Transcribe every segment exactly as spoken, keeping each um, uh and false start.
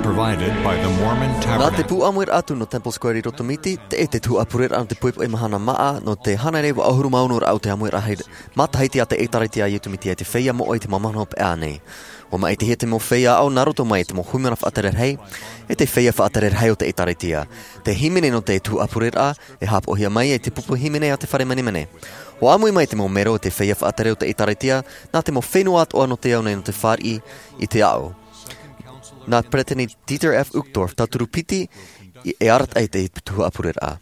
provided by the Mormon Nā te Tabernacle. pu amuir atu no Temple Square i Rotomiti, te e te tu apurir anu te puipo i mahana maa no te hanare wa ahuru maunur au te amuir ahid matahaiti a te eitariti a Yutumiti e te wheia mo o i te mamanhop e anei. O mai te hete mo wheia au naroto mai te mo humana whaatarer hei, e te wheia whaatarer hei o te eitariti a. Te himene no te tu apurir a, e hap ohia mai e te pupu himene a te whare manimene. O amui mai te mo mero te wheia whaatare o te eitariti a, nā te mo whenua atoa no te au nei no te whari i te ao. Nā preteni Dieter F. Uchtdorf, tauturu piti e arat ai te tuhu apurir a.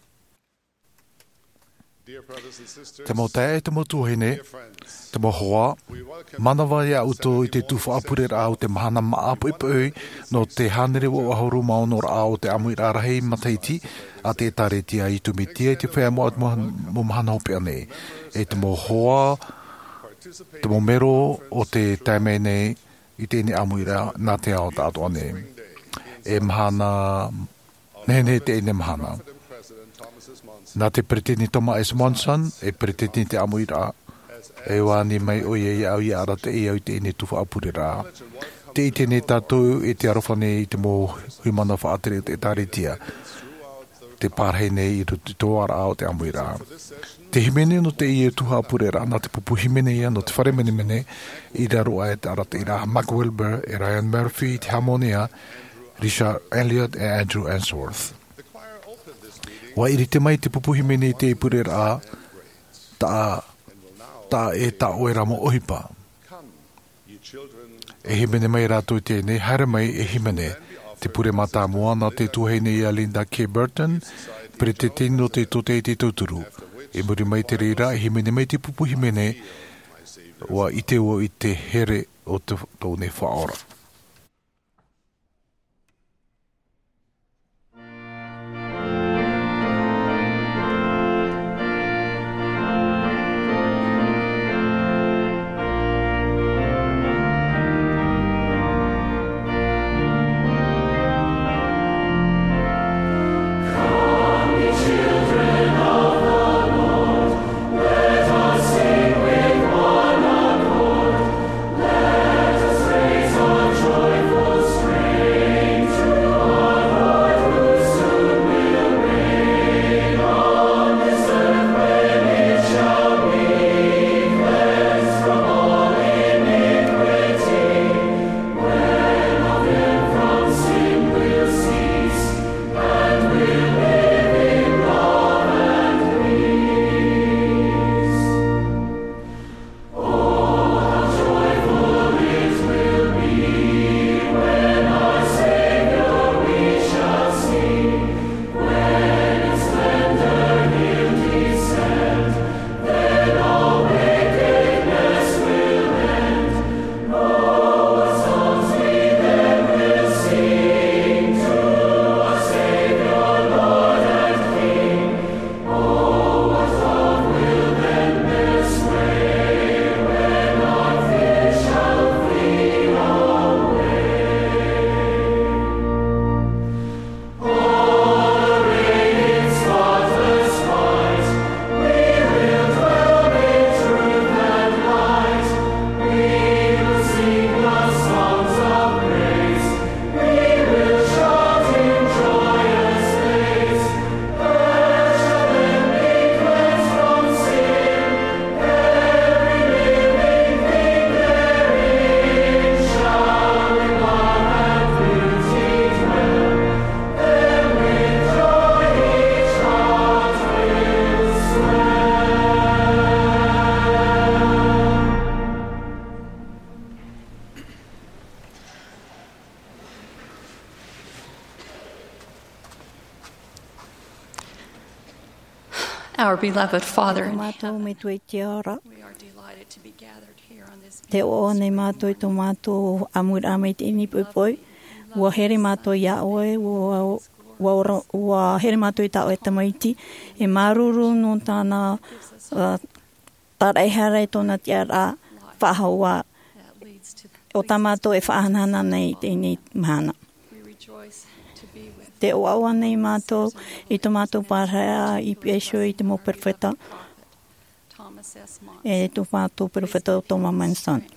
Te mo te e te mo tuhine, te mo hoa, manawa ia uto i te tufu apurir a o te mahana maa puipui no te hanere o ahoru maunor a o te amu i rarahei mataiti a te tareti a i tumitia i te whea mo at mo mahana hopi ane. E te mo hoa, te mo mero o te taimene i tēne amuira nā te ao tātou ane. E mahana, nene te ene mahana. Nā te preteni Toma S. Monson, e preteni te amuira, e wāni mai o ia au i ara te e au i te ene tuwha apurira. Te i tēne tātou e te arofane i te mō huimana whaatere te tāretia. Te pārhene i ruti tōara ao te amuira. Te himene no te ie tuha apurera, nā te pupu himene ia no te whare mene mene, i raro ai te arata i rā Mark Wilbur, e Ryan Murphy, te Harmonia, Richard Elliot e Andrew Answorth. Wa iri te mai te pupu himene i te ipurera, ta, ta e ta oera mo ohipa. E himene mai rātou i tēnei, haere mai e himene, te pure mata moa nā te tuheine i a Linda K. Burton, pere te tino te tote te tauturu. E muri mai te reira, e himene mai te pupu himene, wa i te o i te here o te tōne whaora. Our beloved Father in Mātou me tui te ora. we are delighted to be gathered here on this Te o nei mātou i tō mātou amur ame te ini puipoi. Ua here mātou ia oe, ua, ua, ua here mātou i tā oe tamaiti. E maruru no tāna uh, taraiharai tōna te ara whahaua. that leads to O tā mātou e whahanana nei te ini mahana. we rejoice to be with Te o aua nei mātou i tō mātou pārhea i piesho i te mō perfeta. Thomas S. Monson. E tō mātou perfeta o tō Monson.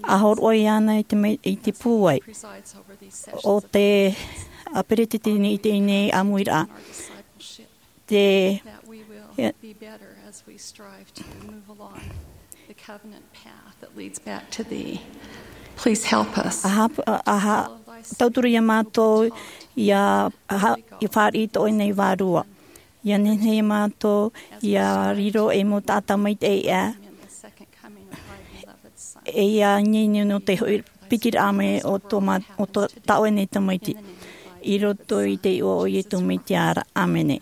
ahor oi ana i te, me, i te pūai. presides over these sessions O of te aperetitini i te nei amuira. our discipleship, Te that we will Yeah. be better as we strive to move along the covenant path that leads back to Thee. Please help us. aha, aha tauturu ia mātou ia, aha, i whāri to nei wārua. Ia nene ia mātou ia riro e mo tāta mai te ea. In the second coming of Thy beloved Son. E ia nini no te hoi pikir ame o tō, ma, o tō tau e nei tamaiti. I roto i te o o i tu me te ara. Amene.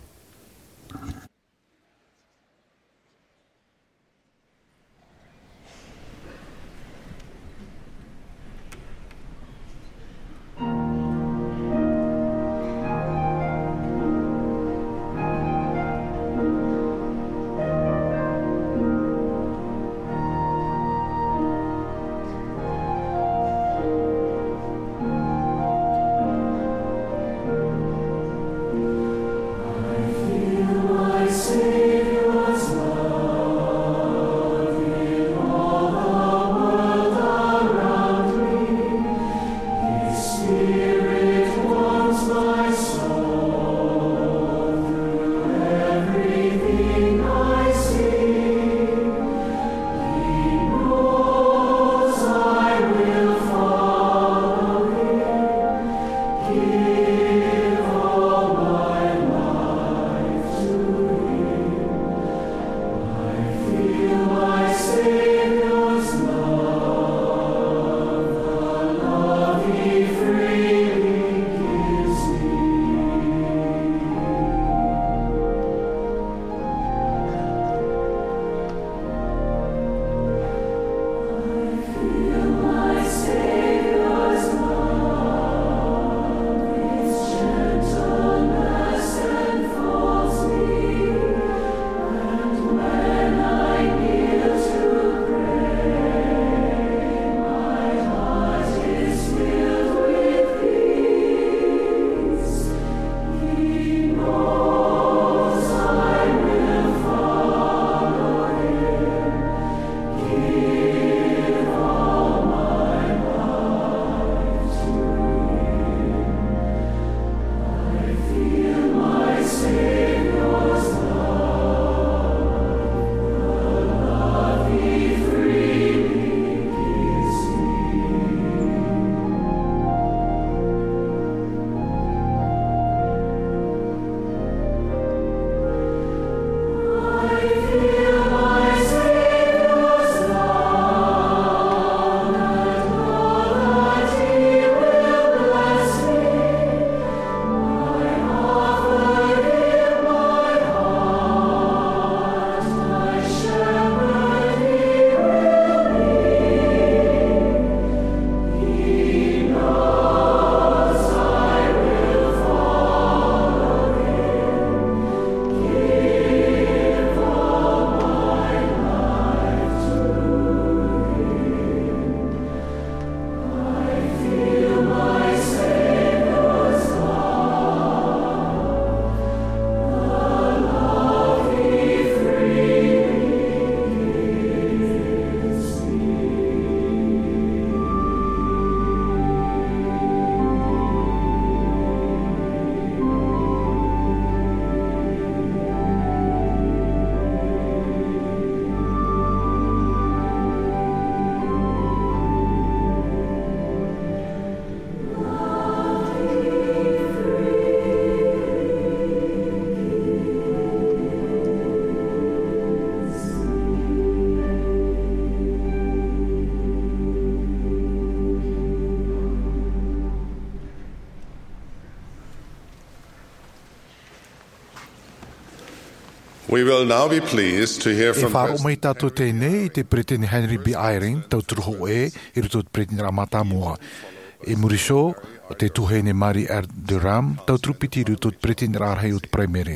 We will now be pleased to hear E from wharo President mai tātou tēnei i te Pretini Henry B. Eyring, tau turuho e, i ruto te Pretini Ramatamua. E muriso, o te tuhene Mari R. Durham, tau trupiti i ruto te Pretini Rarhei o te Primary.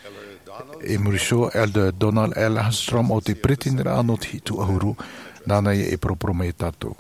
E muriso, Elder Donald L. Hastrom o te Pretini Ranot Hitu Ahuru, nāna e propro mai tātou.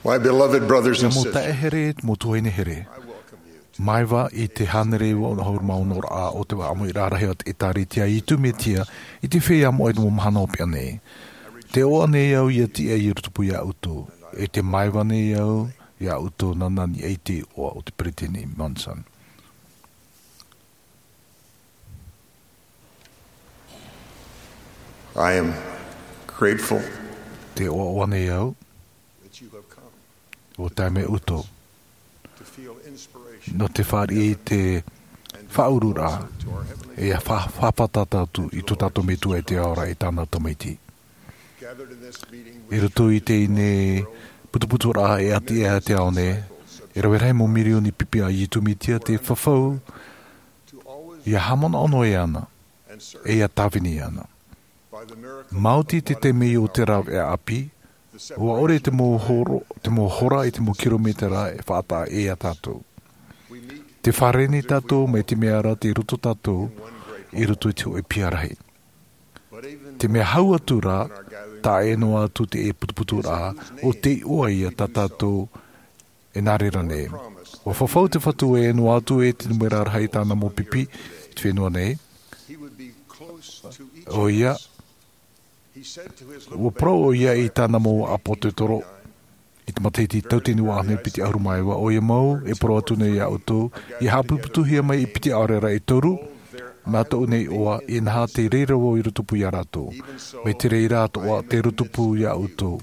My beloved brothers Ia and mo sisters, tae here, mo tuaine here. I welcome you to Maiwa i te hanere o na haur maunor a o te wa amu i rarahe o te etaritia i tumetia i te whea mo e mo mahana o pia nei. Te oa nei au ia ti e i rutupu ia utu. E te maiwa nei au ia utu nanani e te oa o te Brittany Monson. I am grateful Te oa oa nei au that you have come o taime utu. to feel inspiration No te whari i te whaurura to our heavenly e a whapatata i tu tato metu e te aora i tāna tamaiti. gathered in this meeting I roto i te ine putuputu rā e ati e te aone, e rawe rei mo mirioni pipi a i tumitia te whawhau, to always i a hamona ono e ana, and serve e a tawini ana. by the miracle Mauti te te mei o te rau e api, the ua ore te mō horo, te mō hora i te mō kilometera e whaata e a tātou. we meet Te whareni tātou me te meara te ruto tātou, in one great i ruto i te o e piarahi. but even Te mea hau atu rā, tā e noa atu te e putuputu rā, o te ua ia tā tātou e nārera nei. O whawhau te whatu e noa atu e te numera rahai tāna mō pipi, te whenua nei, he would be close to each o of ia, us. He said to his o little pro o band ia i tāna mō apo te toro, i te mateiti tautini wa ane piti aurumaiwa, o ia mau e pro atu nei a utu, i hapuputu hia mai i piti aurera e toru, mā tau nei oa i nha te reira o i rutupu i a rātou, me te reira atoa te rutupu i a utu.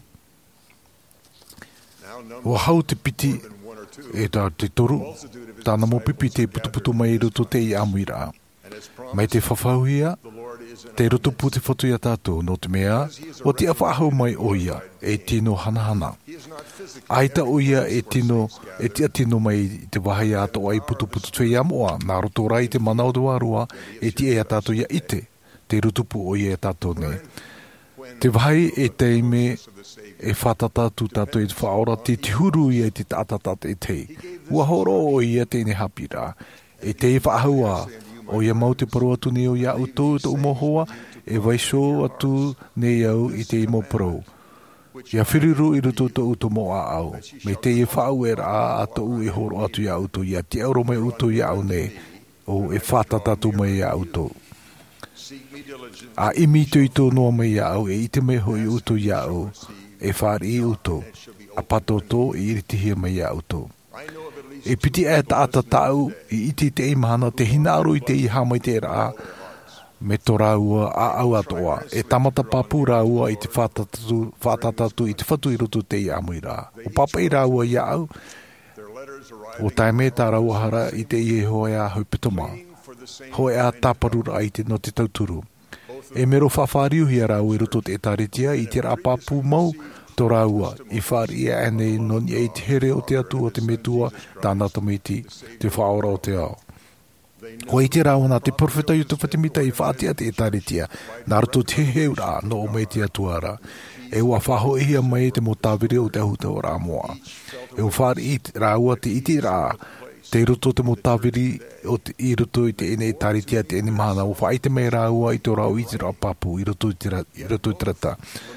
now numbered O hau te piti than one or two, e tā te toru, tāna mō pipi te putuputu mai i rutu te i amuira. and as Mai promised, te whawhauhia, the Lord is in te rutupu te whatu i a tātou, no te mea, o te awhahau mai o ia, e tino hanahana. He is not physically Aita o ia e tino, e tia tino mai i te wahai atoa i putuputu tue ia moa, nā roto rai te mana o duarua, e ti e a tātou ia ite, te rutupu o ia e tātou ne. Te wahai e teime of the Savior. e whatatatu tātou i te whaora, te tihuru ia i te tātatata e te. Ua horo o ia te ne hapira, e te e whaahua, o ia mau te paru atu ne o ia utou te umohoa, e waiso atu ne au i te imo pro. Ia whiriru i ruto to uto mo a au. Me te e whau e rā a tau e horo atu ia uto. Ia te auro mai uto ia au ne. O e whatatatu mai ia uto. Seek me diligently. A imi tu i tō noa mai ia au. E ite me hoi uto ia au. E whāri i uto. A pato tō i iritihia mai ia uto. I know of at least E piti e taata tau i iti te imahana te hinaro i te iha mai te rā. Me tō rāua a au atoa. E tamata papu rāua i te whātatatu, whātatatu i te whatu i roto te i amui rā. O papa i rāua i au, their letters o arriving taime tā rauahara i te i e hoe a haupitoma. for the same Hoe a taparura i te no te tauturu. E mero whawhariu hi a rāua i roto te etaritia i te rā papu mau tō rāua. I whāri e ane noni e te here o te atu o te metua tāna tamiti te whaora o te ao. Ko i te rāwana te profeta i tu whatimita i whātia te etaritia, nā rato te heura no o mei te atuara. E ua whaho ihia mai te mo tāwiri o te ahuta o rā moa. E ua whāri i te rāua te iti rā, te roto te mo tāwiri o te i roto i te ene etaritia te ene mahana. O whaite mai rāua i tō rāu i te rā papu i roto i te, ra, i roto i te rata.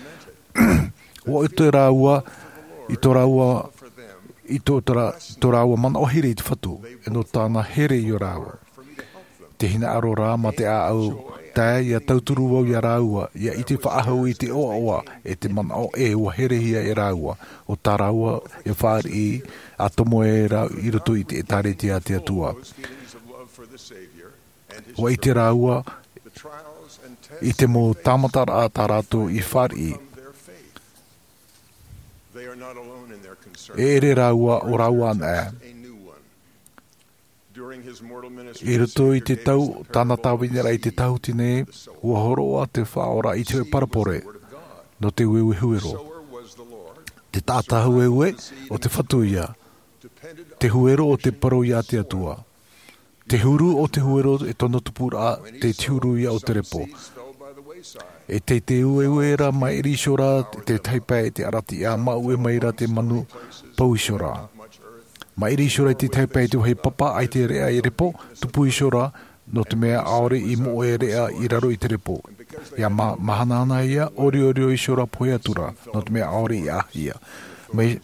O i te rāua, i tō rāua, i tō, tō rāua mana o here i te whatu, e no tāna here i o rāua. Te hina aro rā ma te a au, tae ia tauturu wau ia rāua, ia i te whaahau i te oa oa, e te mana o e ua herehia e rāua, o tā rāua e whāri i, a tomo e rā i roto i te etareti a te atua. feelings of love for the Savior and his O i te rāua, the trials and i tests te mō tāmatara a tā rātou i whāri i, from their faith. They are not alone in their concern. e ere rāua o rāua ana e. A new one. During his mortal ministry, I roto i the te Savior tau, gave us the tāna parable tāwinera i te tau tine, ua horoa te whaora i te parapore, no te uewe huero. sower was the Lord, Te tāta huewe o te whatuia, depended te huero o te paro ia te atua. Te huru o te huero e tono tupura te tiuru ia o te repo. seeds fell by the wayside. E te te uewera mai rishora te taipa e te arati a maue maira te manu pauishora. Much earth Mai rishora i te taipa e te wahi papa ai te rea i repo, tupu ishora no te mea aore i mo e rea i raro i te repo. Ia ma, mahana ana ia, ori ori o ishora poe atura, no te mea aore i ahia. Mai,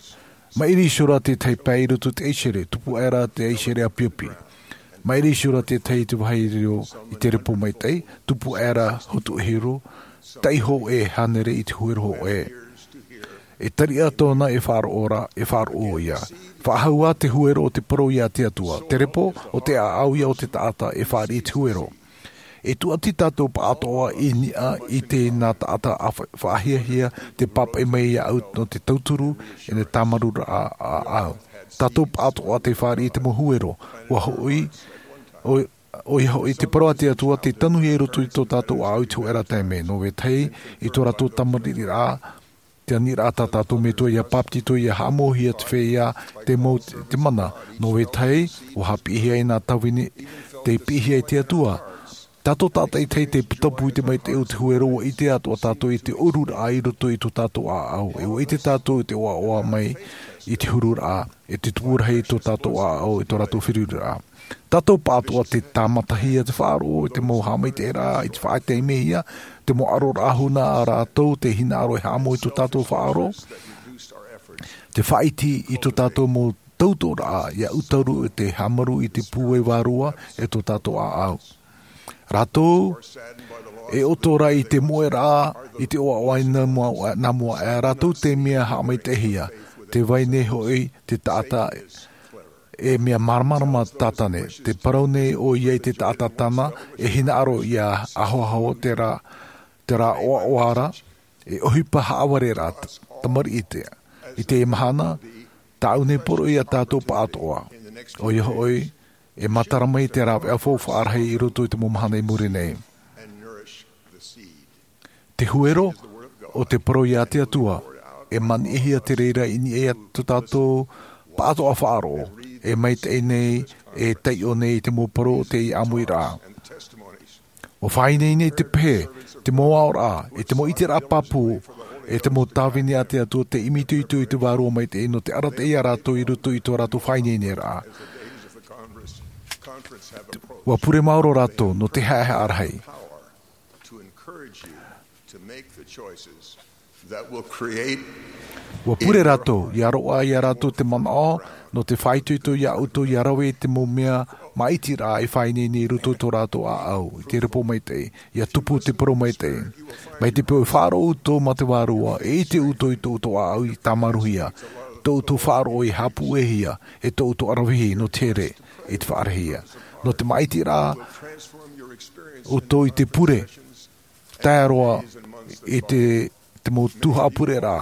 Ma iri shura te tei pai rutu te eishere, tupu era te eishere a piupi. Ma iri shura te tei te wahai reo i te repo mai tei, tupu era hotu hiro, tei ho e hanere i te huero ho e. E tari atona e wharo ora, e wharo o ia. Whahaua te huero o te paro ia te atua, te repo o te aau ia o te taata e whari i te huero. E tu ati tātou pa atoa i nia i te nā taata a whahiahia te papa e mei au no te tauturu e ne tamarura a, a au. Tātou pa atoa te whari i te mohuero, wa hoi, o, o i hoi te paroa te atua te tanuhi e rotu i tō tātou a au i tu era te me, no we tei i tō rato tamariri rā, te anira ata tātou me tō ia papti tō ia hamohia te whea te mo te mana, no we tei o hapihia i nā tawini te pihia i te atua. Tātou tāta i tei te putapu i te mai te o te huero o i te atua tātou i te urura a i roto i tō tātou a au. E o i te tātou i te oa oa mai i te hurura a, e te tuurahei tō tātou a au i tō rātou whirura a. Tātou pātua te tāmatahia te whāro, i te mohama i te era, i te whaai te mehia, te mo aro rāhuna a rātou, te hina aro i hamo i tō tātou whāro. Te whaiti i tō tātou mō tautora a, ia utauru i te hamaru i te pūe wārua e tō tātou a au. Rato, e otora i te moe rā, i te oa oai nā mua, nā mua e rato te mea hamai te hia, te waine hoi, te tāta, e mea maramarama tātane, te paraune o iei te tāta tana, e hina aro ia ahoaho te rā, te rā oa oara, e ohipa haaware rā, tamari i te, i te mahana, taune poro ia tātou pa atoa, o ia hoi, e mataramai te rā e fōwha arhei i roto i te momahana i muri nei. Te huero o te paro ia te atua, e mani ehia te reira ini e atu tātou pāto a whaaro, e mai te nei, e tei o nei te mōparo o te i amui rā. O whai nei nei te pē, te mō ao rā, e te mō iti rā papu, e te mō tāwini a te atua, te imitu itu i te wāro mai te ino, te arat e a rātou i roto i tō rātou whai nei nei rā. Wa pure mauro rato no te hae arhei. Wa pure rato, ia roa ia rato te manao, no te whaituito ia auto ia rawe te momea maiti rā e whaine ni ruto tō rato a au, i te repo mai te, ia tupu te poro mai te. Mai te peo whāro uto ma te wārua, e i te uto i tō uto a au i tamaruhia, tō uto whāro i hapu e hia, e tō uto arawihi no tere, i te whaarehia. No te maiti rā, o tō i te pure, tāroa i te, te mō tuha pure rā.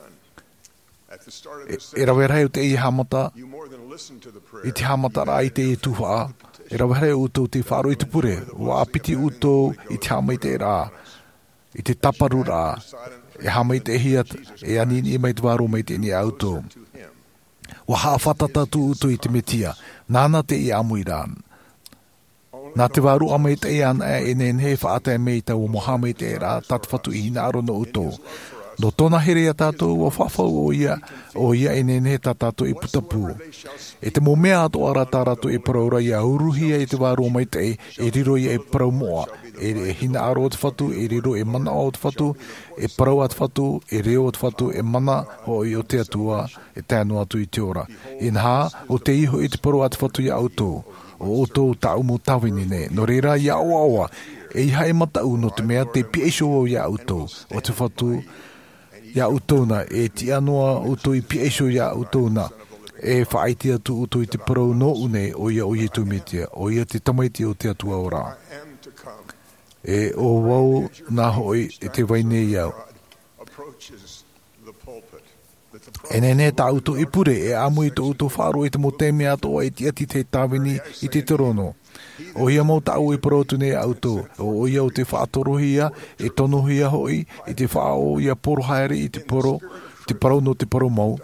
E, e rawerhei o te i hamata, i te hamata rā i te i tuha, e rawerhei o tō te whāro i te pure, wa apiti o tō i te hama i te rā, i te taparu rā, e hama i te hia, e anini i mai te wāro mai te ni auto. Wa haa whatata tu uto i te metia, nāna te i amui rā. Nā te waru a mei te e ana e enen he whaata e mei tau o moha te e rā tatwhatu i hina aro no uto. No tōna here a tātou o whawhau o ia, o ia enen he tātou i putapu. E te mō mea ato ara tā rato e paraura i a uruhia i te waru a mei te e, e riro i e parau moa. E hina aro o te whatu, e riro e mana o te whatu, e parau a te whatu, e reo o te whatu, e mana o i o te atua, e tēnu atu i te ora. E nā, o te iho i te parau a te whatu i auto. O oto tau mo tawini ne, no reira ia oa oa, e iha e matau no te mea te piesho o ia auto, o te whatu ia utona, e ti anoa uto i piesho ia utona, e whaaiti atu uto i te parau no une o ia o ia tu metia, o ia te tamaiti o te atua ora. E o wau nā hoi e te waine iau. E nene tā uto i pure, e amu i tō uto whāro i te mo te mea toa e ti ati te tāwini i te torono. O ia mau tāu i parotu nei auto, o ia o te whaatorohia, e tonohia hoi, i te whāo ia porohaere i te poro, te parau no te poro mau.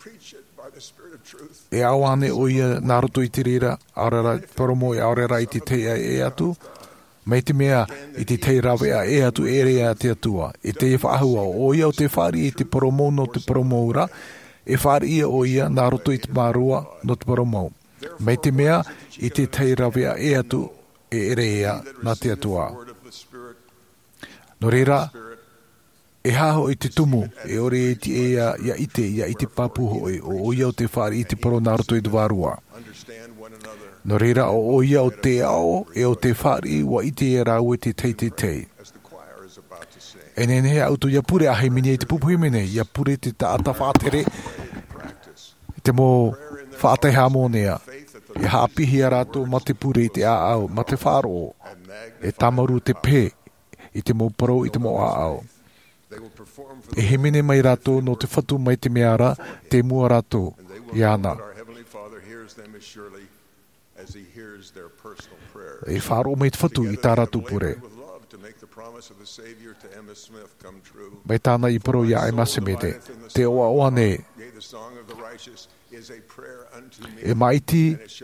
E awane o ia naroto i te rira, aurera, poromo e aurera i te teia e atu, mai te mea i te tei rawe a e atu e rea te atua. E te e whaahua o ia o te whari i te poromo no te poromoura, e whari ia o ia nā roto i te marua no te poromou. Mai te mea i te tei rawe a e atu e rea nā te atua. No reira, E haho i te tumu, e ore e ti e ia, ia ite, ia ite papu hoi, o oia o te whare i te poro naruto i dwarua. No reira o oia o te ao, e o te whare wa ite e rau e te tei te tei. E nene auto ia pure ahe mini e te pupu himene, ia pure te taata whātere, te mō whātai hamonea, e hāpihi a rātou ma te pure i te āau, ma te whāro, e tamaru te pē, i te mō paro i te mō āau. E himene mai rātou no te whatu mai te meara, te mua rātou, i ana. E whāro mai te whatu i tā rātou pure. Mai tāna i paro ia e masemete, te oa oa ne. E maiti,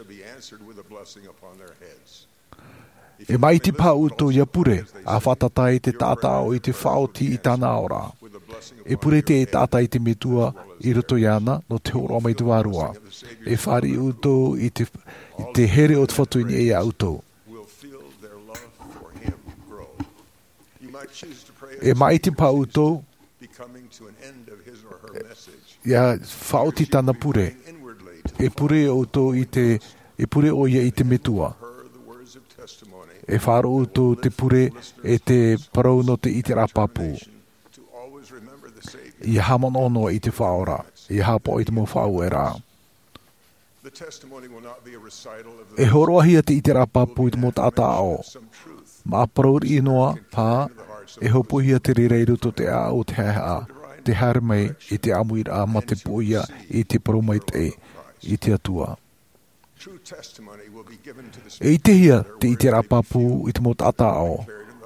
e maiti pā uto ia pure, a whatatai te tāta o i te whaoti i tāna ora. E pure te e tāta i te metua i roto i ana, no te horo mai te wārua. E whari uto i te, i te here o te whatu i e a uto. E maiti pā uto, ia whaoti tāna pure. E pure o to i te, e pure o ia i te metua. E wharo uto te pure e te parau no te ite rapapu. I hamon ono i te whaora. I hapo i te mo whau e rā. E horoahia te ite rapapu i te mo tata ao. Ma parau i noa pā, e hopuhia te rireiru to te a o te hea, te harmei i te amuira ma te puia i te parumai te i te atua. E i te hia te i te rapapu i te mo tata ao.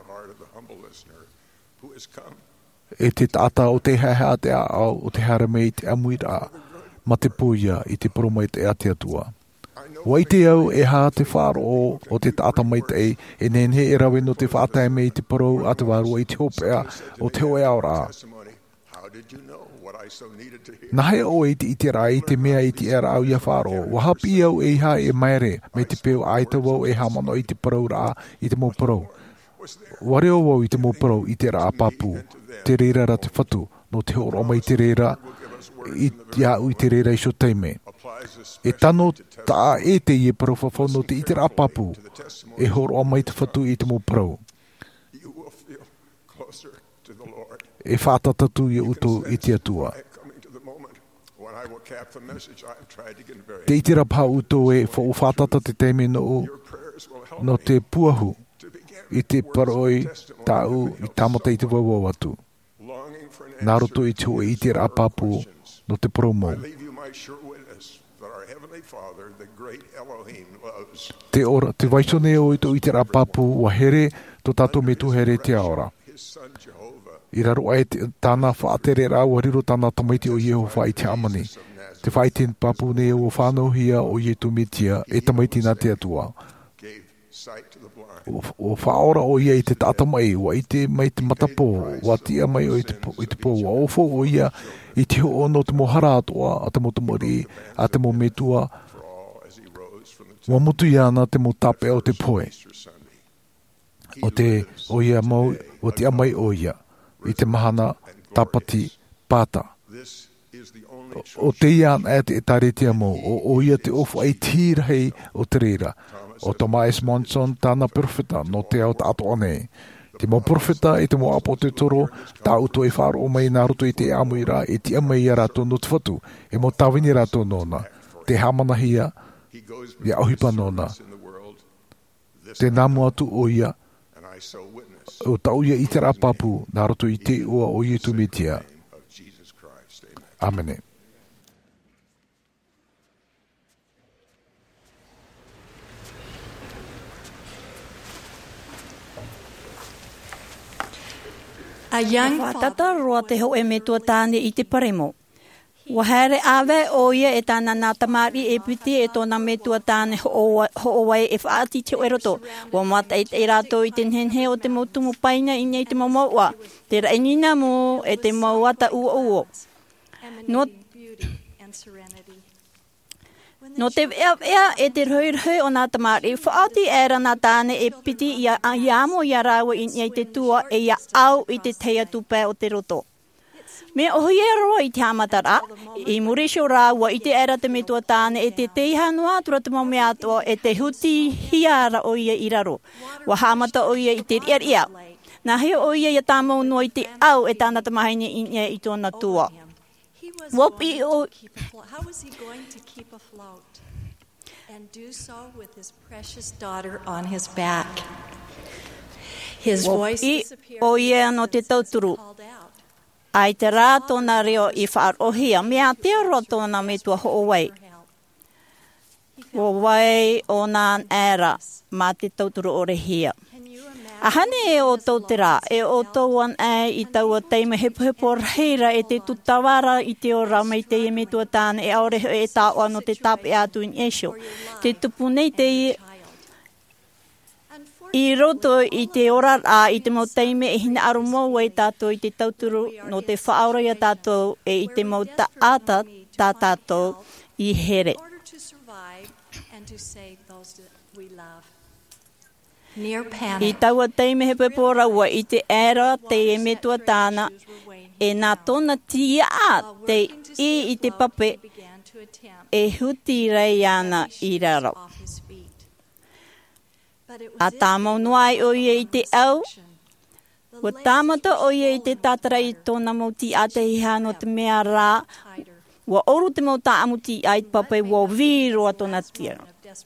E te tata o te hea te ao o te harmei i te amuira ma te puia i te parumai te a te atua. Wa i te au e hā te whāro o, o te tata mai te e nenhe e rawe no te whātai mei te parau a te wārua i te hopea o te oe aora. Nahe o e te ite rā i te mea i te era au ia whāro. Wa hapi au e ha e maere me te peo aita wau e hamano i te parau rā i te mō parau. Wareo wau i te mō parau i te rā papu. Te reira ra te whatu no te horo mai te reira i te au i te reira i so teime. E tano tā e te ie parau whawhono te ite rā papu, e horo mai te whatu i te mō parau. E whātatatu i uto i te atua. Te ite rā pā uto e wha whātata te teime no, no te puahu, i te paroi tāu i tamata i te wawau atu. Nā roto i te o i te rā papu no te promo. Te ora, te waisone o i to i te rapapu wa here to tato me tu here te aora. I raro ai tāna whaatere rā wa riro tāna tamaiti o Yehova i te amani. Te whaiten papu ne o whānau hia o Yetu metia e tamaiti nā te atua. O, o whaora o ia i te tata mai, wa i te mai te matapo, wa tia mai o i te, i te po, wa ofo o ia i te ono te mohara atoa, a te mo tumori, a te mo metua, wa mutu ia ana te mo tape o te poe. O te o ia mau, o te amai o ia, i te mahana tapati pāta. O te ia ana e te taretia mo, o, o ia te ofo ai tīrahei o te reira. O Tomas Monson tāna profeta no te au tāto ane. Te mo profeta e te mo apo te toro, tā uto e whāro o mai nā roto i te amuira e te amai a rato no te whatu, e mo tawini rato nona. Te hamanahia, i auhipa nona. Te namu atu o ia, o tau ia i te rapapu, nā roto i te ua o Yetu metia. Amene. A young Whatata roa te ho e me tua tāne i te paremo. Wahere awe o ia e tāna nā tamari e piti e tōna me tua tāne ho o wai e whaati te oeroto. Wa mata i te rato i te nhenhe o te motumu paina i nei te mamaua. Te rainina mo e te mauata ua uo. No, No te ea ea e te roi roi o nā tamari. Whaati era nā tāne e piti ia iamo ia rawa i i te tua e ia au i te teia tupe o te roto. Me ohi e roa i te amatara, i murisho rāua i te era te metua tāne e te teiha noa tura te maume atua e te huti hiara o ia i raro. Wa hamata o ia i te ria ria. Nā heo o ia i tā mau noa i te au e tāna tamahine i ia i tōna tua. Wapi o... How was he going to keep afloat and do so with his precious daughter on his back? His voice disappeared o ia no te tauturu. Ai te rā tōna reo i whaarohia, mea te aro tōna me tua hoʻowai. O wai o nā ēra, mā te tauturu o rehia. Ahane e o tau te rā, e o tau an e i taua teima hepo hepo reira e te tutawara i te ora mai te e me tua tāna e aoreho e tā oa no te tape atu in esho. Te tupu nei te i, i roto i te ora a i te mau teime e hina aru mau e tātou i te tauturu no te whaaura ia tātou e i te mau ta ata tā tātou i here. I taua teime hepe pōraua i te era te e me tua tāna e nā tōna tia te i i te pape e huti rei ana i raro. A tā maunuai o ia i te au, wa tāmata o ia i te tātara i tōna mauti a te hiha no te mea rā, wa oru te mau tā amuti ai te pape wa viro a tōna tia.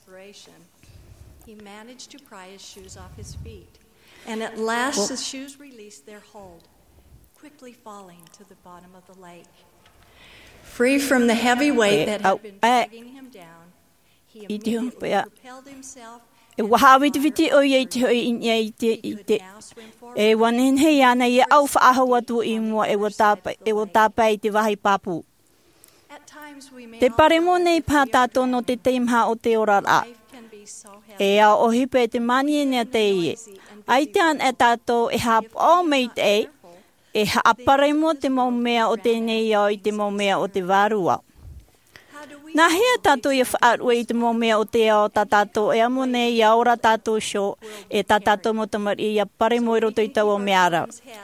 He managed to pry his shoes off his feet, and at last the shoes released their hold, quickly falling to the bottom of the lake. Free from the heavy weight that had been dragging him down, he immediately propelled himself. E wahawi te whiti o ia i te hoi inia i te, i te, e wanen hei ana i au whaahu atu i mua e wa tāpai te wahi papu. Te pare mo nei pā tātou no te teimha o te ora a. E a ohi pe te mani e nea te ie. Ai te an e tātou e hap o mei te e, e haapare mo te maumea o te nei au i te maumea o te varua. Nā hea tātou i whaarua i te maumea o te ao tā tātou e amo nei i aora tātou sho e tā tātou mo tamari i a pare mo i roto i tau o meara.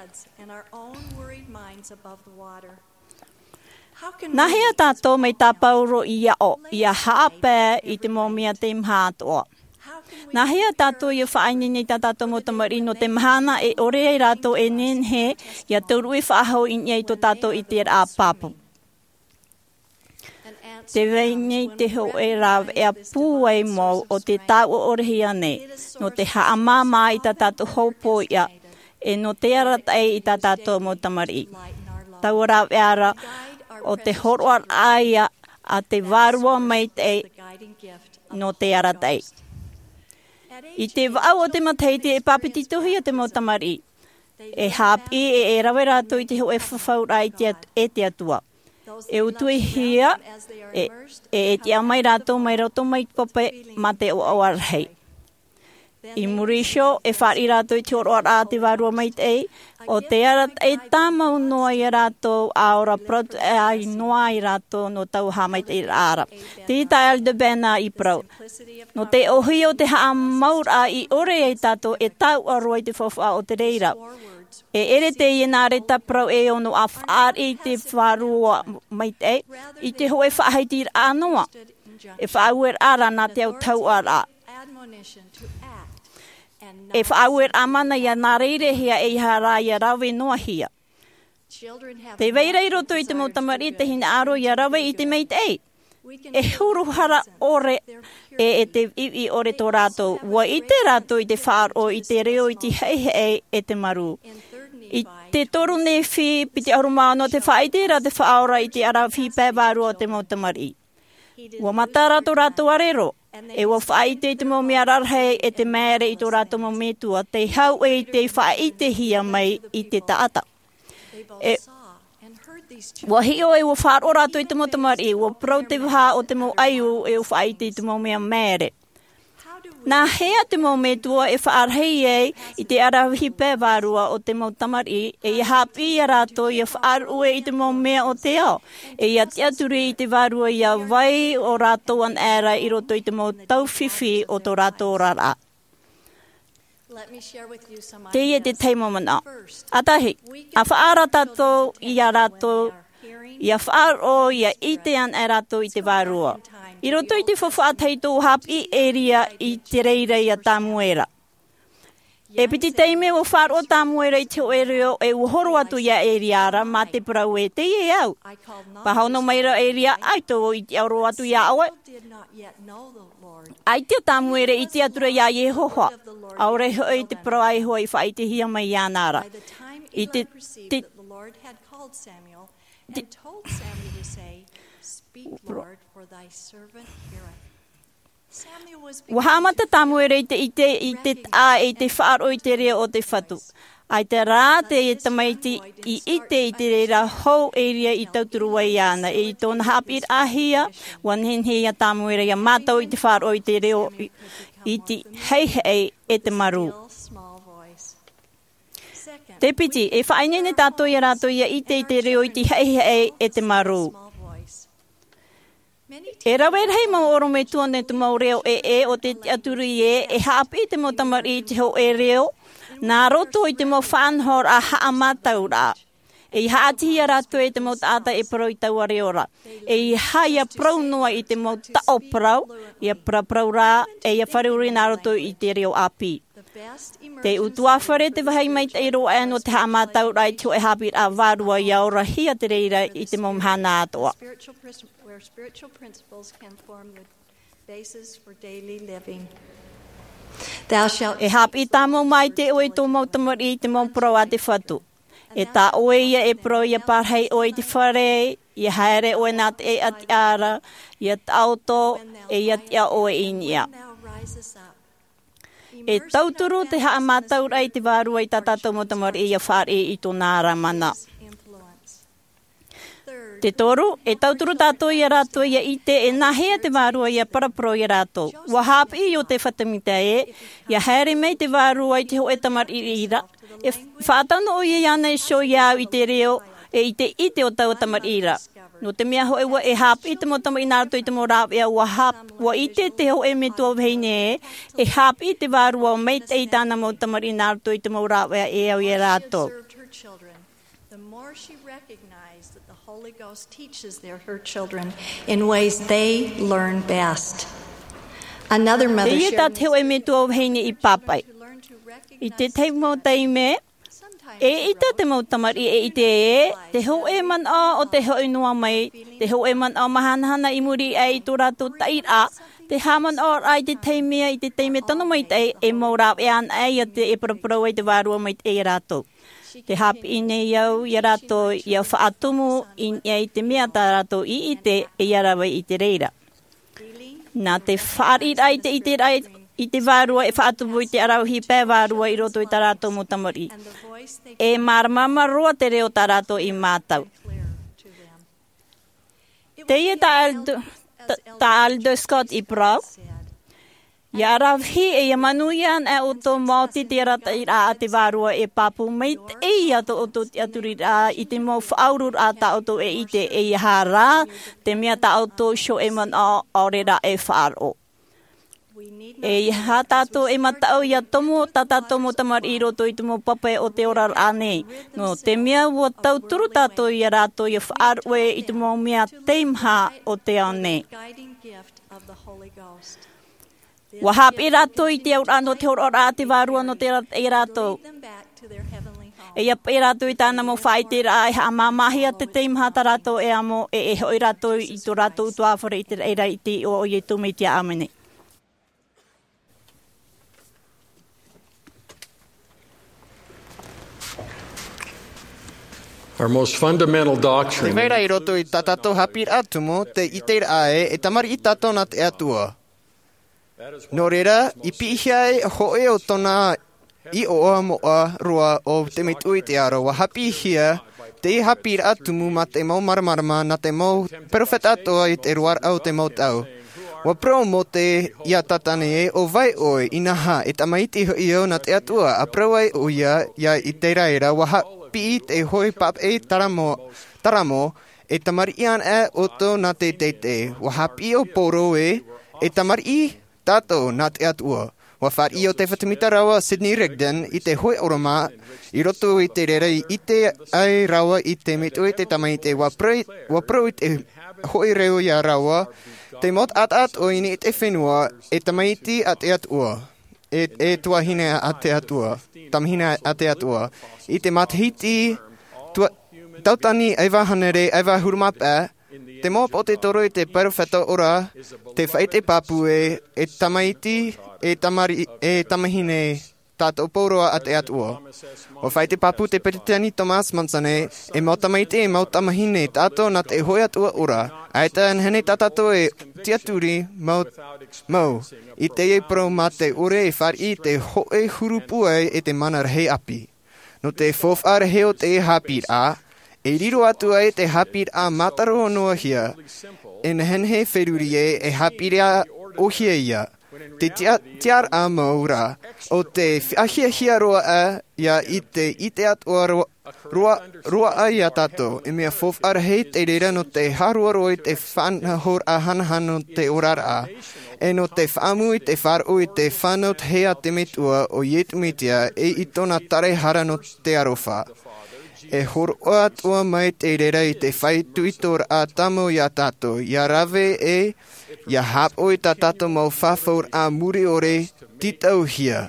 Nā hea tātou mei tā pauro i a o, i a haape i te maumea te mhātoa. Nā hea tātou i a whaaini nei tā tātou mo tamari no te mahana e ore ai rātou e nen he i a tauru i whaahau i nei tō tātou i te rā pāpu. Te wei nei te ho e rāw e a pūai mō o te tāu o orehia nei, no te haamama i tā tātou haupo ia, e no te aratai i tā tātou mo tamari. Tau rāw e ara o te horoar aia a te varua mai te no te aratai. I te wau o te matei te e papiti tuhi a te mo tamari, e hapi e e rawe rātou i te ho e whawhaura i te, e te atua. E utui hia, e, e e te amai rātou mai roto mai kope ma te o awarhei. I murisho, e whari rātou i te oroa rā te varua mai te e, o te arat e tāmau noa i rātou a ora prot e ai noa i rātou no tau hamai te rāra. Te i tai al de bena i prau. No te ohi o te haa maura i ore e tātou e tau arua i te whawha o te reira. E ere te i nā reta prau e ono a whaari i te wharua mai te, i te hoe whaheiti rā noa. E whauer ara nā te au tau ara. E whauer amana ia nā reire hia e iha rā ia rawe noa hia. Te veirei roto i te motamari te hina aro ia rawe i te meit e. E huruhara ore e e te iwi ore tō rātou. Wa i te rātou i te whāro i te reo i te heihe e te maru. I te toru ne whi pi te arumano te whaitera te whaora i te ara whi pēwaru o te motamari. Wa mata rato rato arero. E wa whaite i te mo mea rarhei e te mere i tō rato mo metua. Te hau e te whaite hia mai i te taata. E wa hio e wa whaaro rato i te motamari. Wa prau te waha o te mo aiu e wa whaite i te mo mea mere. Nā hea te mau me tua e whaarhei e I te arahi pē wārua o te mau tamari e i hapi i rato i a whaarue I te mau mea o te ao. E i a te aturi I te wārua i a vai o rato an era I roto I te mau tauwhiwhi o tō rato o rara. Te ia te teimo mana. Atahi, a whaara tato I a rato I a whaaro I a ite an e rato I te wārua. I roto I te whawhaatai tō hapi area I te reira I a tamuera. E piti teime o whaaro tamuera I te oereo e uhoro atu I a area ma te parau e te e au. Pahono maira area ai tō I te auro atu I a aue. Ai te tamuera I te atura I a Yehoha. Aure ho I te parau ai hoa I whai te hia mai I a nara. I te... te and told Samuel to say, "Speak, Lord, for thy servant heareth." Samuel was Wahamata tamuera I te I te I te a I te whaaro I te rea o te whatu. Ai te rā te e tamaiti I ite I te reira hou area I tauturu wai ana. E I tōna hapir ahia, wanhen hea tamuera I a mātau I te whaaro I te reo I te hei hei e te maru. Te piti, e whainene tātou I a rātou I a ite I te reo I te hei hei e te maru. E rawe hei mau oro me tuane tu mau reo e e o te aturi e e haapi te mau tamari I te ho e reo. Nā roto I te mau whanhor a haa mātau rā. E I haati a rātou e te mau tāta e parau I tau a reo rā. E I hai a prau noa I te mau tao prau. I a pra prau rā e I a whareuri nā roto I te reo api. Te utua whare te wahai mai te iro e no te haa mātau rai tio e hapir a wārua I aura hia te reira I te mau mhana atoa. Where spiritual principles can form the basis for daily living. Thou shalt... E hapi tā mau mai te oe tō mau tamari I te mau pro a te whatu. E tā oe ia e pro ia parhei oe te whare, ia haere oe nā te e ati ara, ia tauto, e ia tia oe inia. E tauturu te haa mātau rai te wārua I tātātou mo tamari ia whare I tō nāra mana. Te toru, e tauturu tātou ia rātou ia ite e nahea te wārua ia parapro ia rātou. Wa hapi I o te whatamita e, ia haere mei te wārua I te ho e tamari I ira. E whaatano o ia ana e sho iau I te reo e I te ite o tau tamari ira. No te mea ho e wa e hapi I te mo tamari nātou I te mo rāp ea wa hap, wa ite te ho e me tua veine e, e hapi I te wārua o mei te I tāna mo tamari nātou I te mo rāp ea e au ia rātou. The more she recognized that the Holy Ghost teaches their, her children in ways they learn best. Another mother shared shared te e me tua veine I papai. I te te mo teime, e ita te mau tamari e ite e, te ho e man a o te ho e noa mai, te ho e man a mahanahana I muri e I tō rātou taira, te haman o ai te teimea I te teime tono mai te e mau rāp e an e a te e paraparau e te wārua mai te e rātou. Te hapi ine iau I a rātou I a whaatumu I te mea tā rātou I ite e arawa I te reira. Nā te whaarit ai te ite rai I te wārua e whaatumu I te arauhi pē wārua I roto I tā rātou mo tamari. E maramama roa te reo tā rātou I mātau. Te ia tā Aldo, tā Aldo Scott I prau. Ia rawhi e ia manuian e o tō Māoti te rata I rā te wārua e papu mei te e ato o tō te aturi rā I te mau whaurur a ta o tō e i te e i hara, te mea ta o tō sho e man a aore rā e whaaro. E i ha tātou e matau ia tomo ta tātou mo tamari I roto I te mo papai o te ora rā nei. No, te mea ua tau turu tātou I a rātou I a whaarue I te mo mea teimha o te ao nei. Wa hapi rātou I te au rāno te ora rā te wārua no te rātou. E ia pe rātou I tāna mo whai te rā e ha mamahia te teimha ta rātou e amo e e hoi rātou I tō rātou tuāwhara I te reira I te o i e tūmei tia amene. Our most fundamental doctrine. Te wera I roto I tātou hapir atumo te I te ae e tamari I tātou nā te atua. Nō reira, I pihiai hoe o tona I oa moa roa o te mitui te aro wa hapi hia te I hapir atumu ma te mau maramarama na te mau perfect atoa I te ruar au te mau tau. Wa pro mo te ia tatane e o vai oi inaha e tamaiti hoi au na te atua a prawai o ia ia i te raira wa hapi te hoi pap e taramo, taramo e tamari ian e oto na te te te wa hapi o poro e e tamari i tato na te atua. Wa whar i o te whatamita rawa Sydney Rigdon i te hoi oroma i roto i te rera i te ai rawa i te metu i te tamaite wa pro i te hoi reo ia rawa te mot at at o ini i te whenua e tamaiti at e atua e, e tuahine at e atua tamhina at e atua i te matahiti tua, tautani aiwa hanere aiwa hurumapa te mop o te toro i te parowhata ora te whaite papu e e tamaiti e tamari e tamahine tato poroa at e atua. O whaite papu te Peritani Thomas Mansane e mau tamaiti e mau tamahine tato na te hoi atua ora. Aita an hene tatato e tiaturi mau, mau i te e pro ma te ore e whar i te hoe hurupua e te mana rahe api. No te whofar heo te hapir a e riro atu ai te hapir a mataro noa hia e na henhe wheruri e e hapir a o hia ia. Te tiar a maura o te ahia hia roa a ia i te i te atua roa, roa, roa a ia tato e mea fof ar hei te reira no te harua roi te whanahor a hanahano te orar a e no te whamu i te wharu i te whanot hea te metua o ietumitia e i tona tare hara no te arofa. E horoa atua mai te reira i te whaituitor a tamo ia tato ia rave e ia hap oi ta tato mau whafor a muri ore titau hia.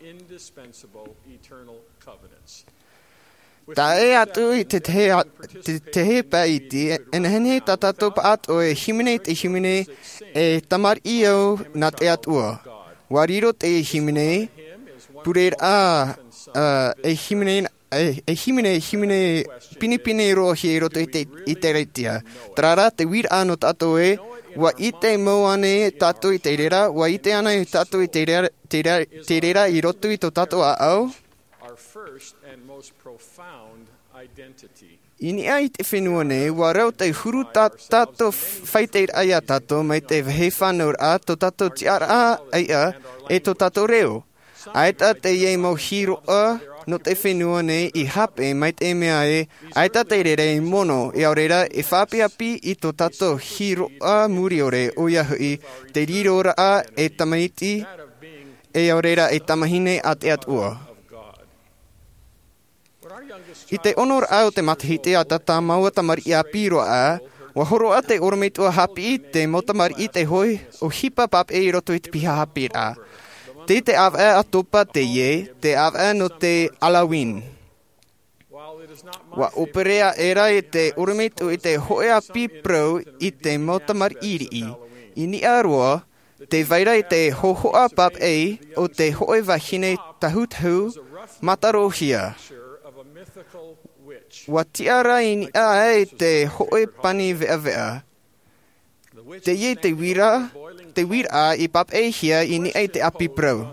Ta e atu i te te, te, te he pa iti en hene ta tato pa at o e himine te himine e tamar i au na te atua. Wariro te himine purer a uh, e himine E, e himine, himine, pini pini roa hi roto i te, i te reitia. Trara te wir ano tato e, wa i te mau ane tato i te rera, wa i te ana i tato i te rera, te rera, te rera i roto i to tato a au. Ini ai te whenua ne, wa rau te huru ta, tato whaiteir ai a tato, mai te vehe whanau a to tato tiara a ai a, e to tato reo. Aita te iei mau hiro a, no te whenua ne i hape mai te mea e, aita te rere i mono e aurera e whape api i to tato hiro a muri ore o iahui, te riro ora a e tamaiti e aurera e tamahine a te atua. I te onor au te matahite a tata maua tamari i a piro a, wa horo a te oromeitua hapi i te motamari i te hoi o hipa pap e i roto i te piha hapi a. Te te awa a topa te ye, te awa no te Halloween. Wa operea era e te oromeitu i te hoe a pipro i te motamari iri i. I ni aroa, te vaira i te hohoa pap e o te hoe wahine tahuthu matarohia. Wa tiara i ni a e te hoe pani vea vea. Te ye te wira, te wira i pap e hia i ni e te api pro.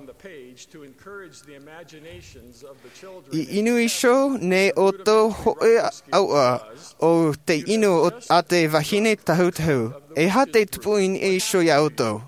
I inu iso ne o to hoe aua o te inu o a te wahine tahuthu. E ha te tupu i ni e iso ia oto.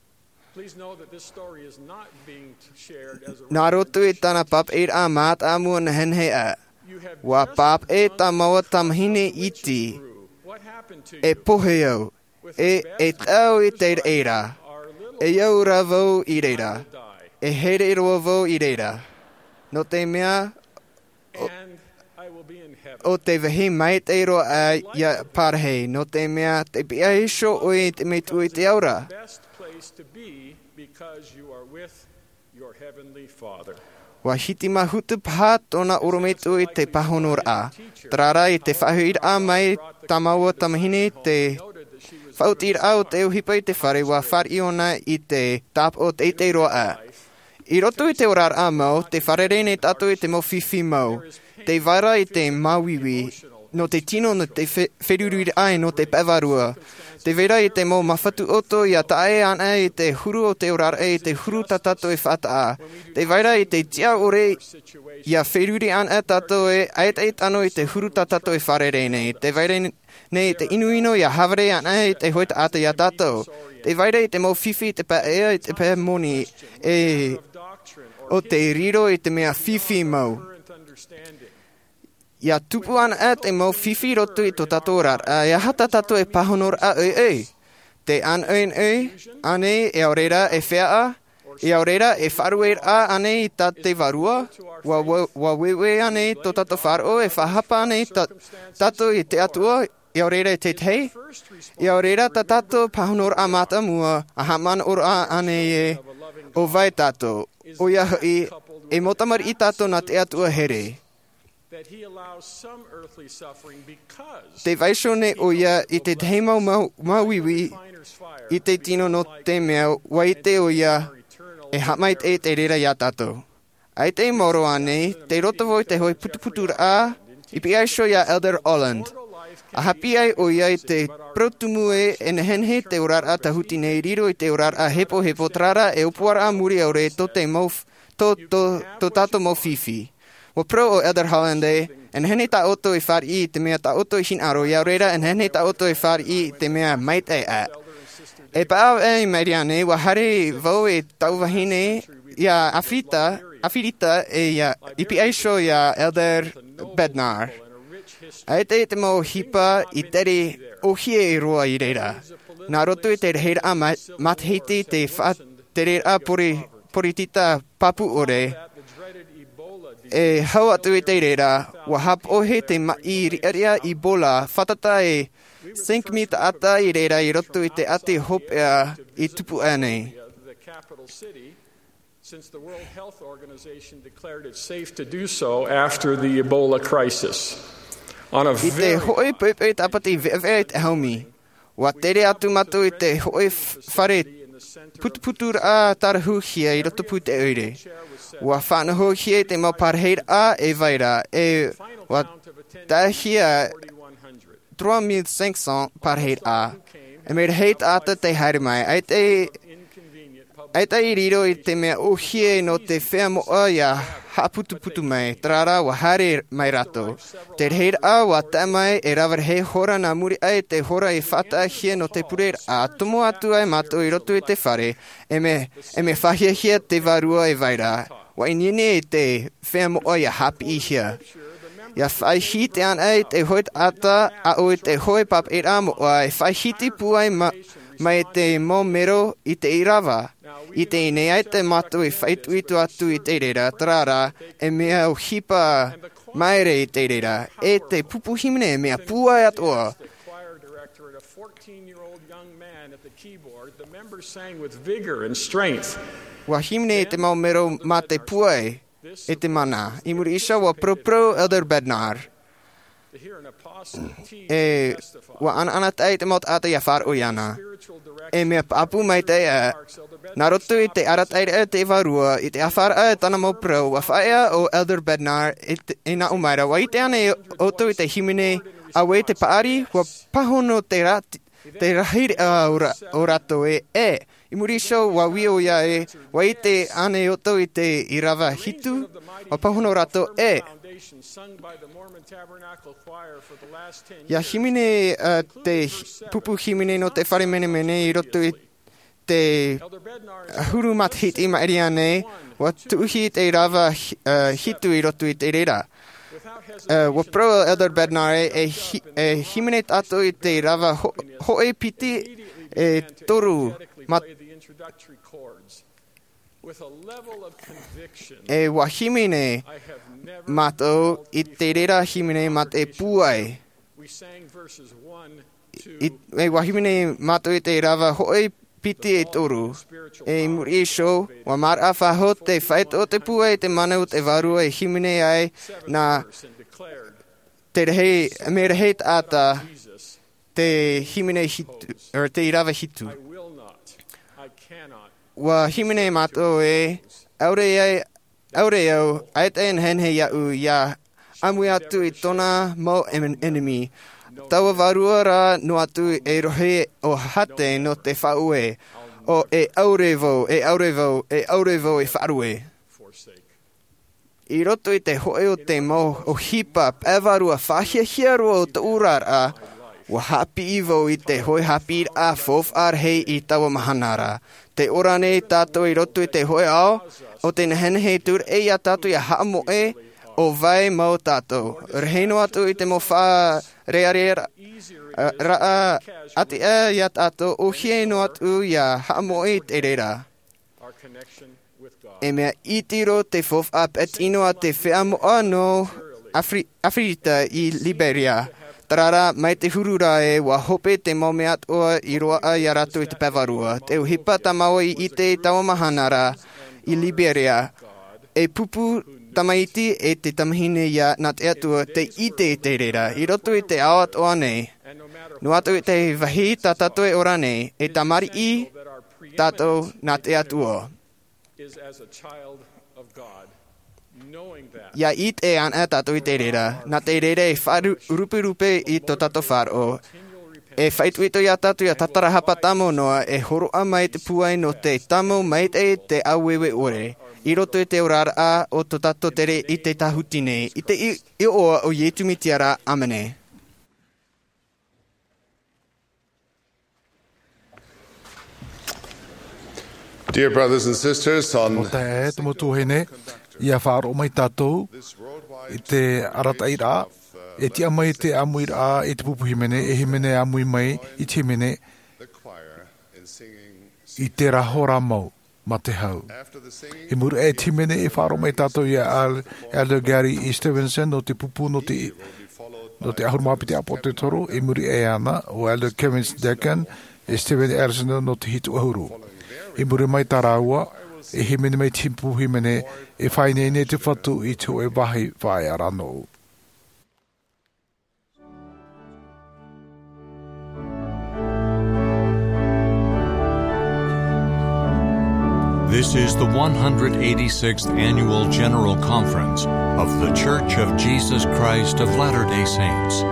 Nā roto e tana pap e a maat a mua na henhe a. Wa pap e ta maua tamhine iti. E pohe au. E, e tau i te reira. E iau ravo i reira. E here roa vo i reira. No te mea o, o te vehi mai te roa a ia parhei. No te mea te pia iso o i te metu i te aura. Wa hiti mahutu paha tona orometu i te pahonor a. Trara i te whahuir a mai tamaua tamahine te whautir au te uhipa i te whare wa whar iona i te tap o te te roa a. I roto i te orar a mau, te wharerene tato i te mo whiwhi mau. Te vaira i te mawiwi no te tino no te wherururi ai no te pewarua. Te vera i te mō mawhatu oto i a tae ana i te huru o te orara i te huru tatato e whataa. Te vera i te tia ore i a wheruri ana tato e ait ait ano i te huru tatato e wharere nei. Te vera nei te inuino i a havare ana i te hoita ata i a tato. Te vera i te mō whiwhi te pa ea i te pa moni e o te riro i te mea whiwhi mau. Ia tupu ana e te mau whiwhi roto i to tato rara, ia hata tato e pahonor a oi oi. Te an oin oi, ane e aurera e whea, e aurera e wharuer a ane i ta te varua, wa, wa, wa wewe ane to tato wharo e whahapa ane ta, tato i te atua, e aurera e te tei, e aurera ta tato pahonor a mata mua, a haman or a ane e o vai tato, o ia hui, e motamar i tato na te atua here. Te vaishone o ia i te teimau mauiwi i te tino no te mea wai te o ia e hamait e te rera ia tato. Ai te moro ane, te roto voi te hoi putuputura a i pi aisho ia Elder Holland. A hapi ai o ia i te protumu e enehenhe te orara tahuti nei riro i te orara hepo hepo trara e upuara a muri aure to te mau to, to, to tato mau fifi. Wa pro o Elder Holland e, en hene ta oto i whar i te mea ta oto i hin aro iau reira, en hene ta oto i whar i te mea mait e a. E pāo e i Mariane, wa hare vau e tauwahine, ia awhita, awhirita e ia ipi aisho ia Elder Bednar. Ai te te mau hipa i tere ohie i roa i reira. Nā roto i te reira a matheiti te wha te reira pori, pori tita papu ore. E hau atu i te reira, wa hap ohe te mai riaria i bola, whatata e cinque mita ata i reira i roto i te ate hopea i tupu anei. Since the World Health Organization declared it safe to do so after the Ebola crisis. On a I te hoi pepe tapati veve te haumi, wa tere atu matu i te hoi whare putuputur a tarahuhia i roto pu te oire. Wa whanaho hia te mauparheir a e vaira e wa tahia trois mille cinq cents parheir a. E me heit ata te haere mai. Ai te ai te i riro i te mea ohie no te whea moa ia haputuputu mai. Trara wa hare mai rato. Te reir a wa ta mai e rawar hei hora na muri ai te hora i whata hia no te pureir a. Tomo atu ai mato i roto i te whare. E me, e me whahia hia te varua e vaira. Wa inine e te whea moa ia hapi i hia. Ia whaihi te an ai te hoit ata a o te hoi pap e rā moa e whaihiti puai ma, mai te mō mero i te irawa. I te ine ai te matu i whaitu itu atu i te reira, trara e mea o hipa maere i te reira. E te pupu himene e mea puai atoa. Wa himene te mau mero ma te puai e te mana. I muri isa wa pro pro Elder Bednar. E wa ana ana tai te maut ata ia whar o iana. E mea apu mai te e. Nā roto i te arataire e te varua, i te awhara e tana mau pro, wa whaea o Elder Bednar e, te, e na umaira. Wa i te ane oto i te himene a wei te paari, wa pahono te rati, te rahiri uh, ora, o rato e e. I muri show wa wio ia e, wa i te ane oto i te irawa hitu, wa pahono rato e. Ia himene uh, te pupu himene no te whare mene mene i roto i te huru mathit i maeriane, wa tuhi te rawa uh, hitu i roto i te reira. Uh, wa pro Elder Bednar e, e, e himene tato i te rawa ho, hoe piti e toru mat, e wa himene mato i te reira himene mat e puai. I, e wa himene mato i te rawa hoe piti e toru. E muri show wa mar a whaho te whaeto o te puai te mana o te varua e himene ai na te rehei, me rehei ata te himene hitu, or te irawa hitu. Wa himene mato e aure ai, aure au, aita en hen hei au ia amui atu i tona mau enemy. Taua varua ra no atu e rohe o hate no te whaue, o e aurevou, e aurevou, e aurevou e wharue. I roto i te hoe o te mau o hipa evarua whahia hiarua o te urara, wa hapi ivo i te hoi hapi a fof ar hei i tawa mahanara. Te orane i tātou i roto i te hoi ao, o te nehene hei tur e ia tātou i a haamo e, o vai mau tātou. Reheino atu i te mo wha rea rea raa ati e ia tātou o hieno atu i a haamo e te rera. E mea itiro te fof ap et ino a te whea moa no Afri, Afrita i Liberia. Tarara, mai te hurura e wa hope te maume atua i roa a i aratu i te pewarua. Te uhipa ta maua i ite i tawa mahanara i Liberia. E pupu tamaiti e te tamahine ia nā te atua te ite i te rera. I roto i te awat o anei. No atu i te wahi ta tato e ora nei. E tamari i tato nā te atua. Ia it e an e tato i te rera. Nā te rera e wharu rupe rupe i to tato wharo. E whaituito ia tato ia tatara hapa tamo noa e horoa mai te puai no te tamo mai te te awewe ore. I roto i te orara a o to tato tere i te tahutine. I te i, i oa o Yetu Mitiara. Amene. Dear brothers and sisters, on O te e te motu hene, ia whaaro mai tātou, i te arataira, e ti amai te amuira e te pupuhi mene, e he mene amui mai i te mene, i te rahora mau, ma te hau. I muri e ti mene e whaaro mai tātou ia Elder Gary E. Stevenson, no te pupu, no te, no te ahurumāpi te apo te toro, i muri e ana, o Elder Kevin Deacon, e Stephen Erson, no te hitu ahuru. I muri mai taraua, e he mene mai timpu hi mene, e whaine ne te whatu i tu e wahi whae arano. This is the one hundred eighty-sixth Annual General Conference of The Church of Jesus Christ of Latter-day Saints.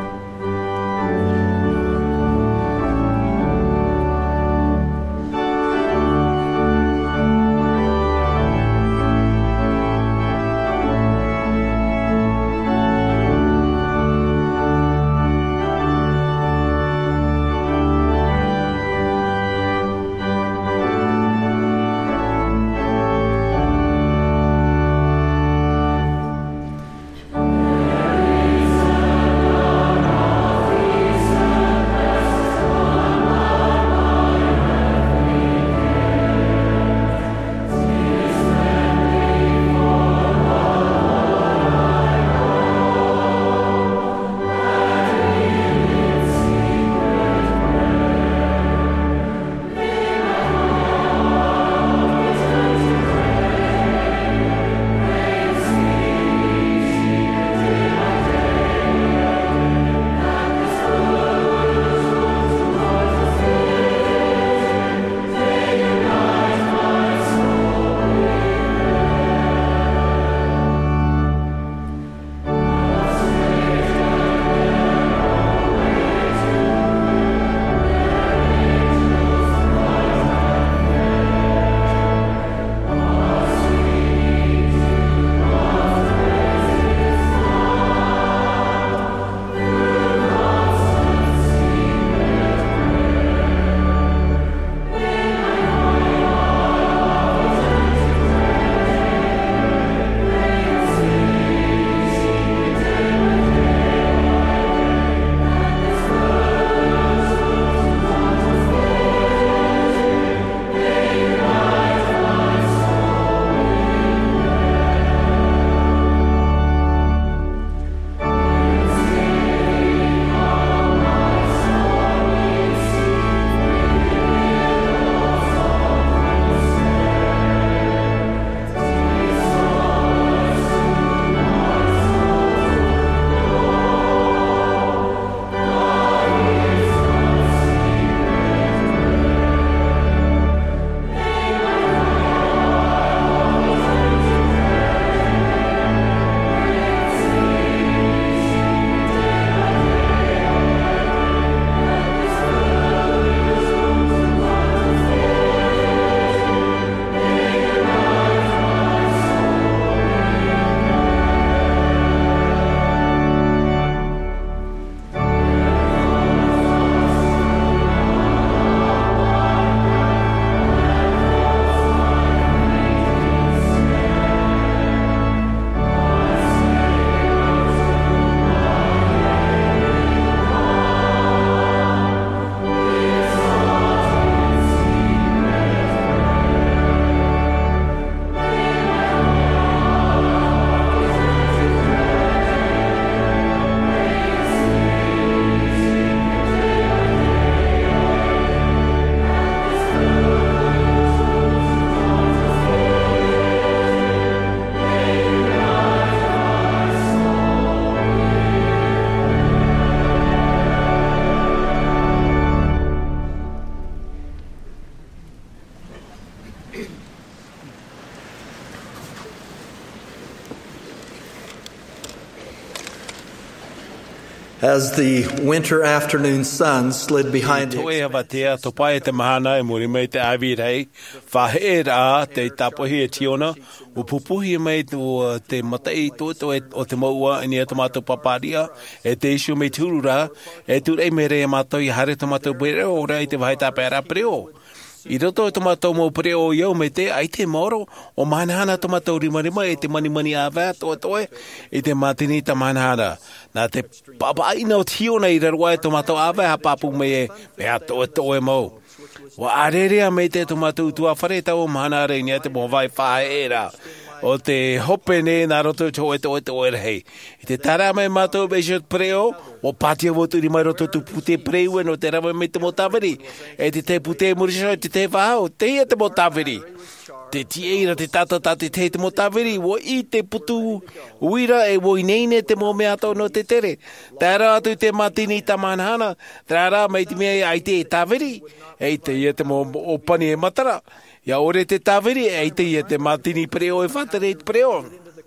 As the winter afternoon sun slid behind Toe it, e watea to pai te mahana e muri mai te awi rei. Whahe rā te tapohi e tiona. O pupuhi mai o te matai to to e o te maua ni e tomato paparia. E te isu me turu rā. E tu rei me rei mato i hare tomato bere o rei te vai tape ara preo. I roto o tomato mo preo iau me te ai te moro. O manahana tomato rima rima e te mani mani awa to toe. E te matini ta manahana. Nā te papaina o tiona i rarua e tomato awa ha papu me e mea to e to e mau. Wa arerea me te tomato utua whare tau o mahana rei ni te mohawai whae e rā. O te hope ne nā roto to e to e to e rei. I te tara mai mato beisho preo, o patia votu ri mai roto tu pute preo e no te rawa me te motawiri. E te te pute murisho e te te whao, te ia te motawiri. Te tieira te tata tate te te motawiri, wo i te putu uira e wo i neine te mo mea tau no te tere. Tara atu te matini ta manhana, tara mai te mea ai te tawiri, e te ia te mo o pani e matara. Ia ore te tawiri, e te ia te matini preo e whatere te preo.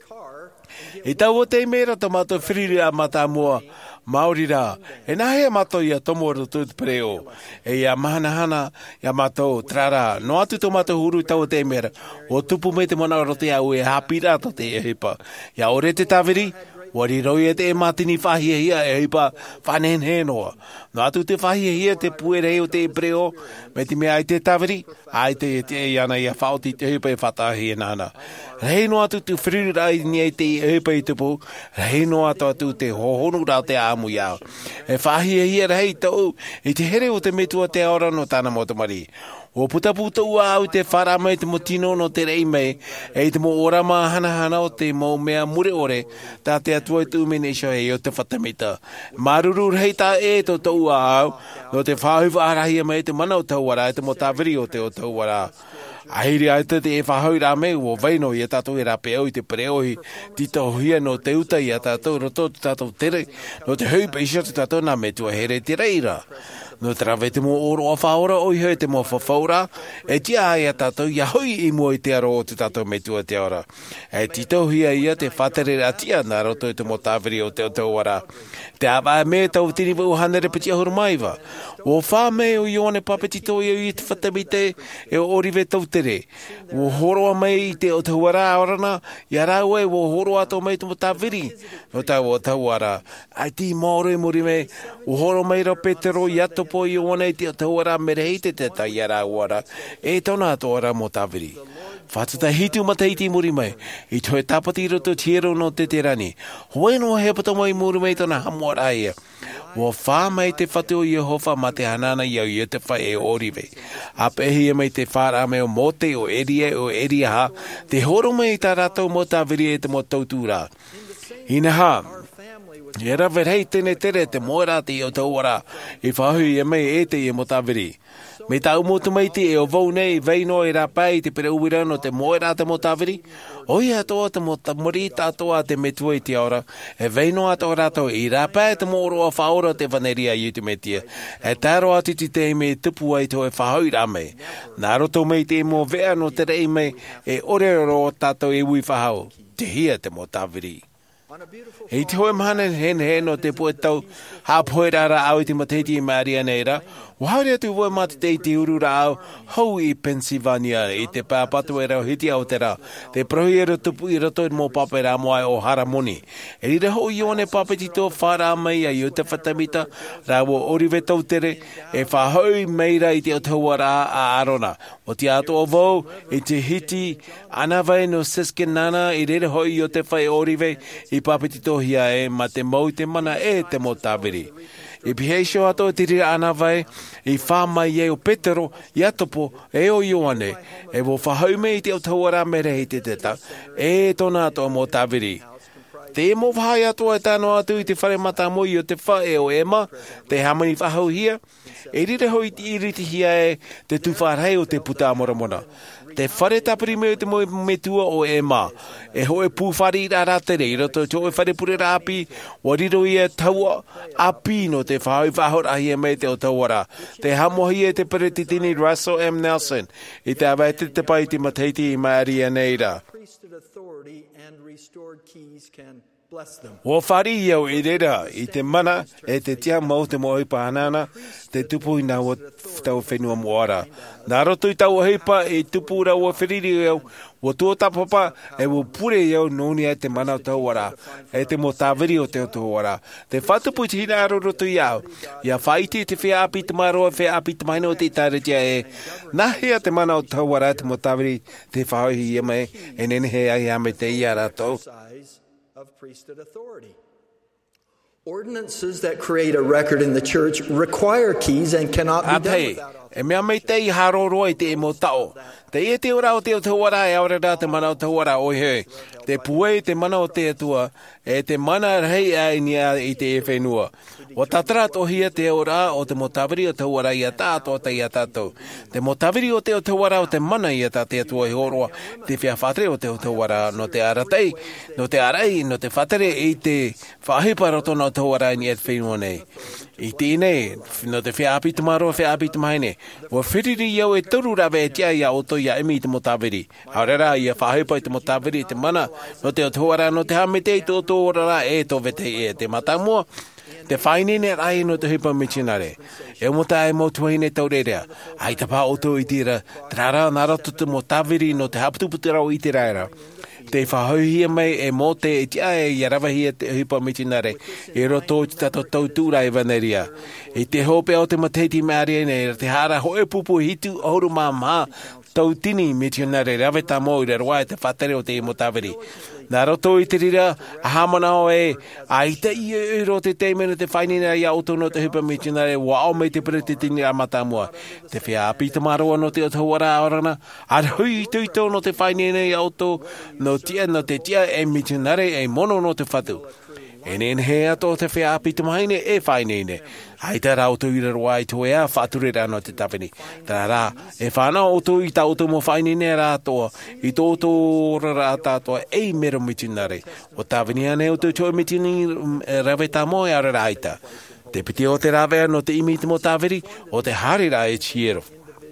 E tau o te mera tomato whiriri a mata mua. Maori rā, e nahe mato ia tomo roto te preo. E ia mahanahana, ia mato trara. No atu tomato huru tau te mera. O tupu me te mona rote au e hapira to te e hepa. Ia ore te tawiri, wari roi e te e matini whahia hia e hepa whanen he noa. No atu te whahia hia te puere o te preo, me te mea ai te tawiri, ai te e te e ana ia whaoti te hepa e whatahi e nana. Rei no atu te whirirai ni e te e hepa i te pu, rei no atu atu te hohonu rau te amu iau. E whahia hia rei tau, i te here o te metua te aora no tāna motamari. O puta puta ua au te whara mai te motino no te rei mei, e te mo ora maa hana hana o te mo mea mure ore, tā te atua i tu mene isho e o te whatamita. Maruru rei tā e to tau au, no te whahuwa arahia mai te mana o tauara, e te mo tāwiri o te o tauara. Ahiri ai te te e whahau rā me o vaino i a tātou e rā peo i te preoi, tito hia no te uta i a tātou roto te tātou tere, no te hui peisha te tātou nā me tua here te reira. No te rawe te mo oro a whaora o i hoi te mo whawhaura, e tia ai a tātou ia hui i mua i te aro o te tātou me tua te ora. E tito hia ia te whatere rā tia nā roto i te mo tāwiri o te o te ora. Te awa me tau tini wau hanere piti ahuru maiwa. O wha me o ione papetito i i te whatamite e o orive tau tere. O horoa mai i te o tauara aorana, i a rau e o horoa tau mai te mo tāwiri. No tau o tauara. Ai ti maoro e muri me, o horo mai ra petero i ato po i ona i te o tauara mereheite te tai a rau ara. E tona ato ara mo tāwiri. Whatuta hitu mataiti muri mai, i toe tapati roto tiero no te te rani. Hoe no he pata mai muri mai tona hamuara ia. Wa wha mai te whatu o Yehova ma te hanana iau i te whai e orive. A pehi mai te whara me o mote o eria o eria ha, te horo mai ta rato mo tāwiri e te mo tautūra. Ina ha, e rawe rei tene tere te moera te o tauara, i whahui e mai e te e mo tāwiri. Me tau motu mai te e o vau nei veino e rapai te pere uira no te moera te mo tāwiri. Oi atoa te mo tamorita atoa te metua i te ora. E veino atoa rato i rapai te moro a whaora te vaneria i te metia. E taro ati ti te me tupu ai to e whahau rame. Nā roto mei te mo vea no te rei mei e ore ro tato e ui whahau. Te hia te mo tāwiri. Hei te hoe mahana hen hen o te poe tau hapoera ra au i te mateiti i Maria neira. Wahauri atu voi mata te te uru ra au hou i Pennsylvania i te pāpatu e rau hiti au te ra. Te prohi e rotupu i roto i mō pape ra moai o Haramoni. E rira hou i one papeti tō whara mai a i o te whatamita ra wo orive tau tere e whahau meira i te o taua ra a arona. O te ato o vau i te hiti anawai no Siskinana i rira hou i o te whai orive i papeti tō hia e ma te mau te mana e te mo tāwiri. I piheisho ato e tiri ana vai, i whamai e o Petero, i atopo, e o Ioane, e wo whahaume i te o tauara mere i te teta, e tona ato mo tāwiri. Te e mo whahai ato e tāno atu i te whare mata mo i o te whae o ema, te hamani whahau hia, e rire hoi ti iriti hia e te tuwharhei o te puta moramona. Te whare tapiri me te moe metua o e mā. E hoe pūwhari rā rā tere, i roto tō e whare pure rā api, wariro i e taua api no te whahau whahor ahi e mei te o tauara. Te hamohi e te peretitini Russell M. Nelson, i te awa te te pai te mateiti i Maria Neira. Priesthood authority and restored keys can Wa whari iau e reira i te mana e te tia mau te moe pa anana te tupu i nā wa tau whenua moara. Nā roto i tau heipa e tupu ra wa whiriri iau wa tua tapapa e wa pure iau noni e te mana o tau wara e te mo tāwiri o te o tau wara. Te whatupu i te hina aro roto iau ia whaiti te whea api te maroa whea api te maina o te tāretia e nahia te mana o tau wara te mo tāwiri te whaohi ia mai e nene he ai ame te ia rato. Of priesthood authority. Ordinances that create a record in the church require keys and cannot be done without e mea mei tei haroro i te e mo tau. Te e te ora o te o te wara e aura rā te mana o te wara oi hei. Te pue te mana o te atua e te mana rei a inia i te e whenua. O tatara tohia te ora o te motawiri o te wara i a tātou te i a tātou. Te motawiri o te o te wara o te mana i a tā te atua i horoa. Te whia whatre o te o te wara no te aratei, no te arai, no te whatere i te whahipa roto no te wara i e te whenua nei. I tēnei, no te whia api te maroa, whia api te maine. Wa whiriri iau e turu rawe e tia i a oto i a emi i te motawiri. Aurera i a whahipa i te motawiri i te mana, no te o te wara, no te hamete i te o te ora e to vete e te matamua. Te whainene rai no te hipa michinare. E mota e motuahine taurerea. Ai te pā oto i tira, trara narato te motawiri no te haputuputera o i te raera. Te whahauhia mai e mo te e tia e i arawahia te hipa mitinare e roto i tato tautūra e vaneria. E te hope o te mateiti maari e te hara hoe pupu hitu oru mā mā tautini mitinare rawe tā mō i reroa e te whatere o te i motawiri. Nā roto i te rira, a hamana o e, a i te i e ro te teimena te whainina i auto no te hipa mitinare, wa au mei te pere te tini a matamua. Te whia api te maroa no te o te wara aorana, a hui tuito no te whainina i auto, no tia no te tia e mitinare e mono no te whatu. E nen he ato te whia api te maine e whainine. Ai te rau tu i roa i tu ea whature rano te tawhini. Tā rā, e whanau o tu i ta o tu mo whainine rātoa, i tō tō rā tātoa e mero mitinare. O tawhini ane o tu tō mitini rawe tā moe ara rāita. Te piti o te rawe no te imi te mo tāwhiri, o te hari rā e chiero.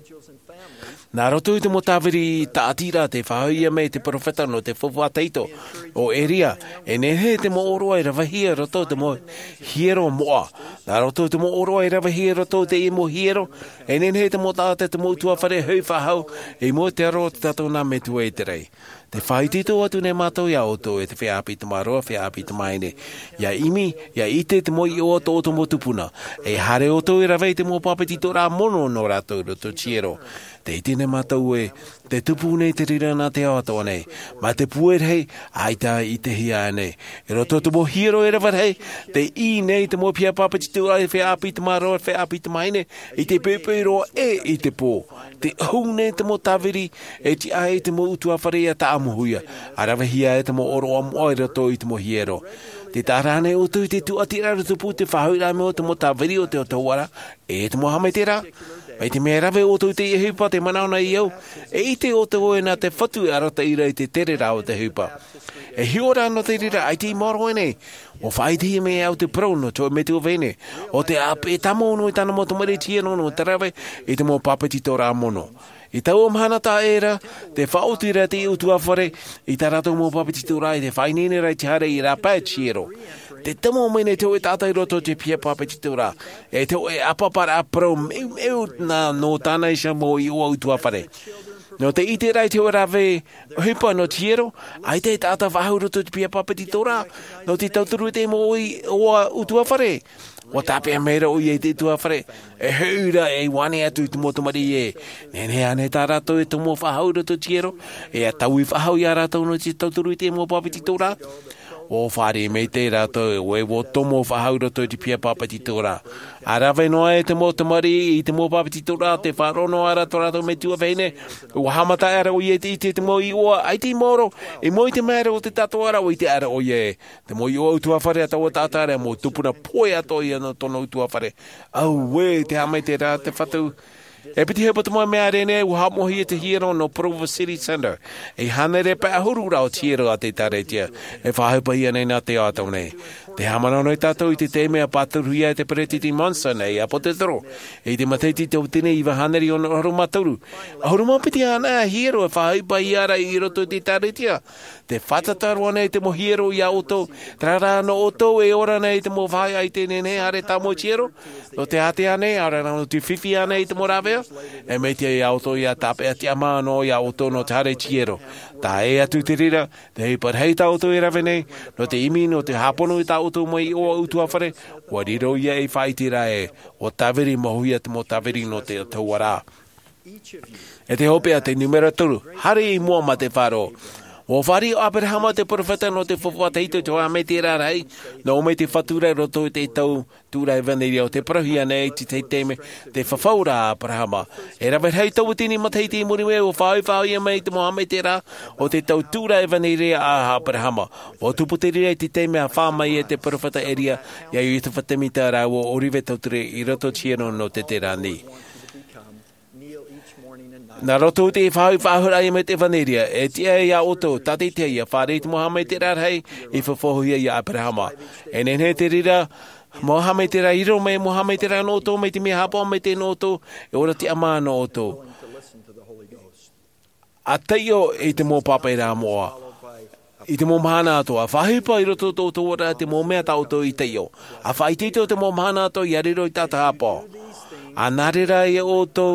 Nā roto i te motawiri ta atira te whahauia mei te profeta no te whawha teito o eria. E nehe te mo oroa i rawahia roto te mo hiero moa. Nā roto i te mo oroa i rawahia roto te i mo hiero. E nehe te mo tāte te mo tua whare hui whahau e mo te aro te tato nā me tua i te rei. Te whaitito atu ne mātou ia oto e te whiapi te maroa, whiapi te maine. Ia imi, ia ite te mo i o ato oto mo tupuna. E hare oto i rawei te mo papetito rā mono no rātou roto chiero. Te iti ne mātou e, te tupu nei te rira nā te aotoa nei. Ma te puer hei, aita i te hia nei. E roto te mo hiero e rawar hei, te i nei te mo pia papetito rā e whiapi te maroa, whiapi te maine. I te pepe roa e i te pō. Te hou nei te mo tawiri, e ti ai te mo utua wharea ta amuhuia. Arawahia e te mo oro amoa i roto i te mo hiero. Te tarane o tu i te tu atira rutu pu te whahaura me o te mo tawiri o te o tauara, e te mo hame te rā. Mai te mea rawe o tu i te i hupa te manaona i au, e i te o te oe nā te whatu e arata ira i te tere rā o te hupa. E hiora no te rira ai te i moro ene, o whaiti me au te prono to me tu vene, o te ape tamo no i tana mo te mere tia no no te rawe, i te mo papetito rā mono. I tau o mahana tā era, te whaotira te utua whare, i tā rato mō papetito rā i te whainene rai te hare i rā pae chiero. Te tamo mene te oe tātai roto te pia papetito rā, e te oe apapara apro meu meu nā no tāna isha mō i ua utua whare. No te ite rai te oe rāwe hupa no chiero, ai te tāta wahau roto te pia papetito rā, no te tauturu te mō i ua utua whare. O tāpea meira o i e te tua whare, e heura e wane atu i te motomari e. Nene ane tā rātou e te mō whahau roto chiero, e a tau i whahau i a rātou no te tauturu i te mō papetito rā. O whare mei te rātou, o e wo tomo whahau roto i te pia papetito rā. A rawe noa e te motomari i te mō papetito rā, te wharono a rātou rātou me tua whene, o hamata ara o i e te ite te mō i oa, ai te moro, e mo i te mēra o te tato ara o i te ara o i e. Te mō i oa utua whare a tau a tāta ara, mō tupuna poe ato i ana tono utua whare. Au we, te hamai te rā, te whatu. E piti hepa te moa mea rene, u hamohi e te hiero no Provo City Center. E hanere pa ahuru rao tiero a te taretia. E whahepa ia nei nā te atau nei. Te hamana noi tātou i te te mea pāturuia e te peretiti monsa nei a po te toro. E te mateiti te utine i wahaneri o no haru maturu. Ahuru mapiti ana hiero e whahepa i ara i roto i te taretia. te whatataroa nei te mo hiero i a oto, trara no oto e ora nei te mo vai ai te nene are ta mo chiero, no te hate ane, ara no te whiwhi ane i te mo rawea, e mei te i a oto i a tape a te ama no i a oto no te hare chiero. Tā e atu te rira, te hei par hei ta oto i rawe nei, no te imi no te hapono i ta oto mai o utu awhare, wa riro ia e whai tira e, o taweri mohuia te mo taweri no te tauara. E te hopea te numero turu, hare i mua ma te wharo. O whari o Abrahama te profeta no te whawha te hito toa me te rārei, no me te whatura roto i te tau tūrai vaneri o te prohia nei te te teme te whawhaura Abrahama. E rawe hei tau tini matei te muriwe o whai whai ia mei te moha me te rā o te tau tūrai vaneri a Abrahama. O tupu te rea te teme a whamai e te profeta eria ia i te whatemita rā o oriwe tauture i roto tiero no te te rāni. Nā roto te whau whahura i me te whaneria, e tia i a oto, tate tia i a whare te moha me te rārhei, i whawhohia i a Abrahama. E nene te rira, moha me te rairo me moha me te rā noto, me te mea hapa me te noto, e ora te ama no oto. A teio e te mō papa i rā moa. I te mō mahana atoa, whahipa i roto tō tō ora te mō mea tauto i teio. A whaitito te mō mahana atoa i ariro i tata hapa. A nārera i a oto,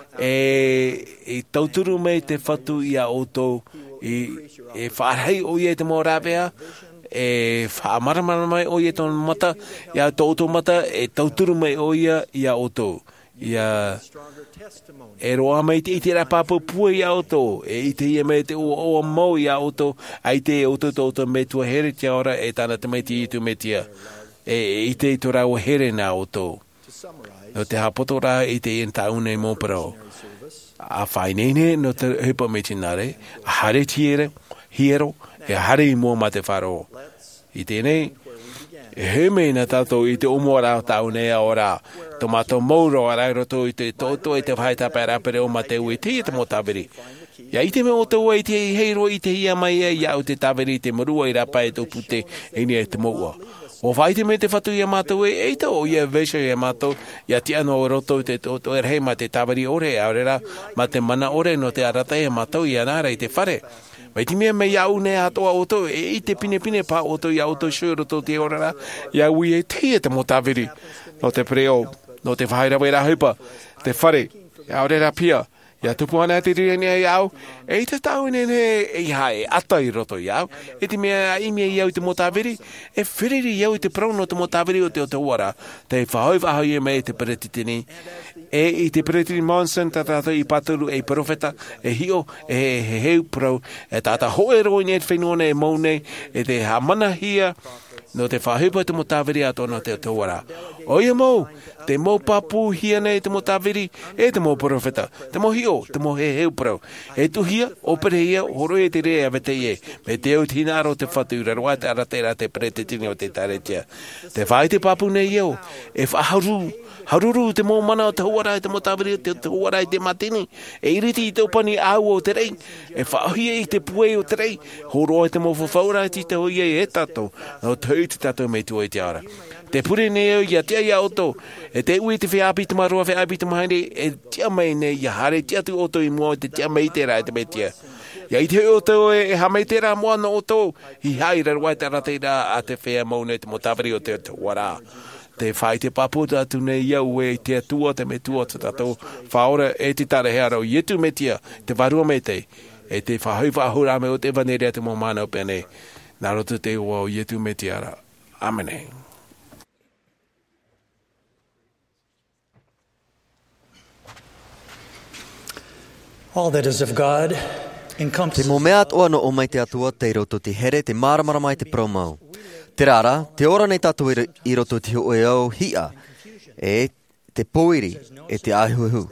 e e tauturu me te whatu i a oto i e wharhei o i e te mō rāwea e whaamaramara mai o i e tōna mata i a tō oto mata e tauturu me o i a i a oto i a e roa mai te i te rapapa pua i a oto e i te ia me te ua oa mau i a oto ai te oto tō oto me tua here te ora e tāna te mai te i tu me tia e i te i tō rau here nā oto no te hapoto rā i te i taune mō parau. A whainene no te hipa me tinare, a hare tiere, hiero, e hare i mua ma te wharo. I tēnei, e he mei na tātou i te umora taune a ora, tomato mauro a rairoto i te toto i te whaita pērapere o mateu i te i te mo taweri. Ia i te me o te ua i te heiro i te hia mai e, ia o te taweri i te marua i rapa e tō pute e ni e te moua. O whaite me te whatu i a mātou e eita o ia vesha i a mātou ia te ano o roto i te toto e rei ma te tawari ore a orera ma te mana ore no te arata i a mātou i a nāra i te whare. Mai ti mea me iau ne atoa oto e i te pine pine pa oto i auto shio roto te orera ia ui e te e te mo tawiri no te preo no te whaira wera hupa te whare ia orera pia. Ia tupu ana te rirene ai au, e i te tau nene e hae ata i roto i au, e te mea imea i au te motawiri, e whiriri i au te prono te motawiri o te o te uara, te whahau whahau i mei te peretitini, e i te peretitini Monson, ta tata i paturu e profeta, e hio, e he heu pro, e tata hoe roi ne te whenua e maune, e te hamana hia, no te whahupa te motawiri ato no te tauara. O ia mou, te mou papu hia nei te motawiri, e te mou profeta, te mou hio, te mou he heu prau. E tu hia, opere hia, horo e te rea vete ie, me te au tinaro te whatu, raroa te aratera te pretetini o te taretia. Te whai te papu nei eo, e whaharu, haruru te mou mana o te huara e te motawiri, te huara e te matini, e iriti i te upani au o te rei, e whahia i te puei o te rei, horo e te mou whawhaura i te hoia e tato, no te te tato me tu e te ara. Te pure neo ia tia ia oto, e te ui te whiapi te marua whiapi te mahere, e tia mei ne ia hare tia tu oto i mua, te tia mei te ra e te me tia. Ia i te oto e ha mei te ra mua no oto, i haira rua te rateira a te whea maune te motawari o te wara. Te whai te paputa atu nei iau e te tua te me tua te tato, whaora e te tare hearo i etu me tia, te varua me te, e te whahau whahura me o te vanerea te mo mana o pene. Nā roto te ua o ietu me te ara. Amene. All that is of God encompasses... Te mo mea atoa no o mai te atua te roto te here te maramara mai te promau. Te rara, te ora nei tatu i roto te hoe au hia, e te poiri, e te ahuhu.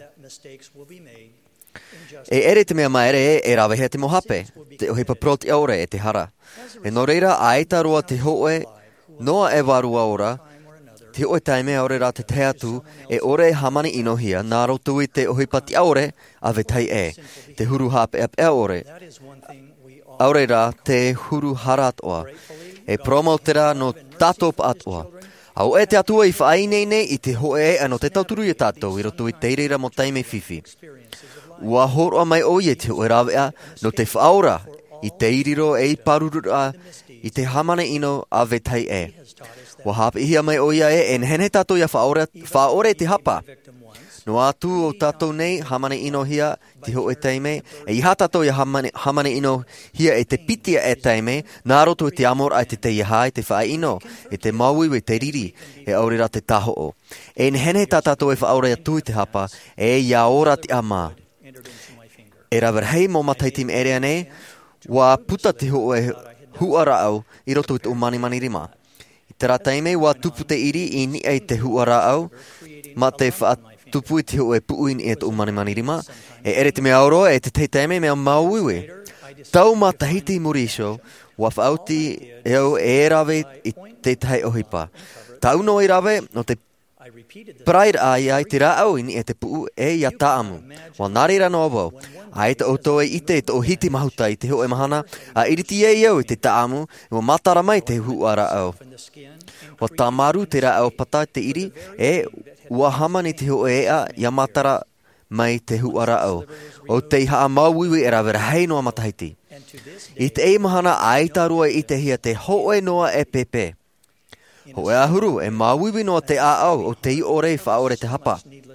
E ere te mea maere e, e rawehea te mohape, te ohipa proti aure e te hara. E no reira a eita roa te hoe, noa e warua ora, te hoe taime aure rā te te atu, e ore e hamani inohia, nā rotu i te ohipa ti aure, a vetai e, te huru hape ap e aure. Aure rā te huru hara atoa, e promautera no tatop atoa. Au e te atua i whainei nei i te hoe e ano te tauturu i tātou i roto i teirira mo taime whiwhi. Ua horoa mai o i te hoe rawea no te whaora I te iriro e i parurura I te hamane ino a vetai e. Wa hapa ihia mai o ia e en hene tato ia whaore, whaore te hapa. No atu o tato nei hamane ino hia te ho e teime. E iha tato ia hamane, hamane ino hia e te pitia e teime. Nā roto e te amor ai te te iha e te whae ino. E te maui e te riri e aurera te taho o. En hene tato e whaore atu i te hapa e ia ora te ama. E rawerhei mo mataitim ere ane, wa puta te ho e huara au i roto i te umani mani rima. I te rataime, wa tupu te iri i ni ei te huara au, ma te wha tupu i te ho e puuin i te umani mani rima. E ere te mea auro e te teitaime mea mauiwe. Tau ma tahiti murisho, wa whauti e au e rawe i te tahi ohipa. Tau no i rawe no te Prair ai ai te rāau ini e te puu e ia tāamu. Wa nārira no awau. Ai te oto e ite e te ohiti mahuta i te ho e mahana. A iriti e iau i te tāamu. E wa matara mai te hu a rāau. Wa tā maru te rāau pata te iri. E ua hamani te ho e a ia matara mai te hu a rāau. O te iha a mauiwi e rawera hei noa matahiti. I te e mahana ai tā rua i te hia te ho e noa e pepe. Ho e ahuru, e mauiwi noa te aau o te i ore i whaore te hapa.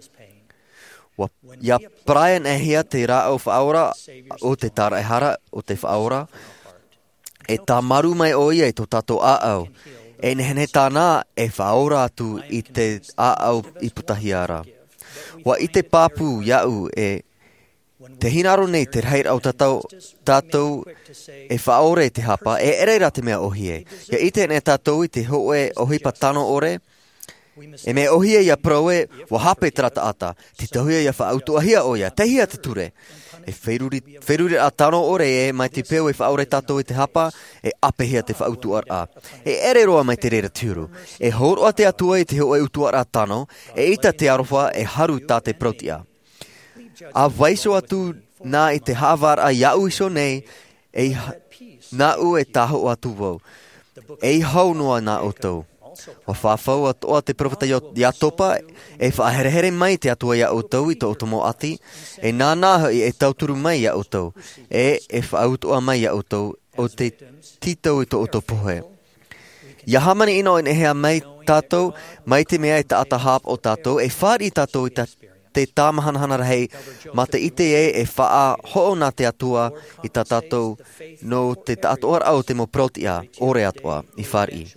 Wa, ia Brian e hia te rāau whaora o te tara e hara o te whaora. E tā maru mai o ia i tō tato aau. E nehene tāna e whaora atu i te aau i putahiara. Wa i te pāpū iau e te hinaro nei te reir au tatau, tātou e whaore te hapa, e ereira te mea ohie. Ia ite ne tātou i te hoe ohipa tano ore, e mea ohie ia proe, wa hape trata ata, te tahuia ia whaautu ahia o ia, te hia te ture. E whairuri, whairuri a tano ore e mai te peo e whaore tātou i te hapa, e apehia te whaautu ar a. E ere roa mai te reira tūru, e horoa te atua i te hoe utu ar a tano, e ita te arofa e haru tā te protia. A waiso atu nā i te hawar a iau iso nei, e nā u e taho atu wau. E hau noa nā o tau. Wa whawhau atoa te profeta ia topa, e whaherehere mai te atua ia o tau i to otomo ati, e nā nāha i e tauturu mai ia o tau, e e whaautoa mai ia o tau, o te titau i to otopohe. Ia hamani ino in ehea mai tātou, mai te mea i ta ata hap o tātou, e whāri tātou i ta te tāmahanahana rei, ma te ite e e whaa ho'o nā te atua i ta tātou no te tātoa au te mo protia, ore atua, i whari.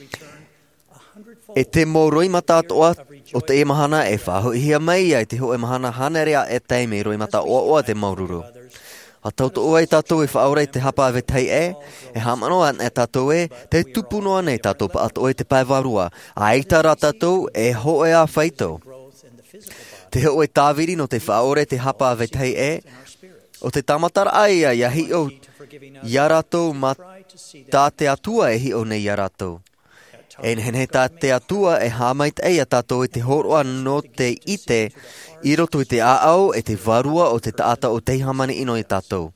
E te mo roimata atoa o te e mahana e whaho ihia mai ai te ho e mahana hanerea e teime roimata oa oa te maururu. A tauto oa i tātou e whaore te hapa ave tei e, e hamano an e tātou e, te tupunoa nei tātou pa ato e te paiwarua, a eitara tātou e ho e a whaitou. Te ho e tāwiri no te whaore te hapa ave tei e, o te tamatara ai a ia hi o ia rātou ma tā te atua e hi o nei ia rātou. E nhen he tā te atua e hāmait ei a tātou e te horoa no te ite i roto i te aau e te varua o te taata o te hamani ino i tātou.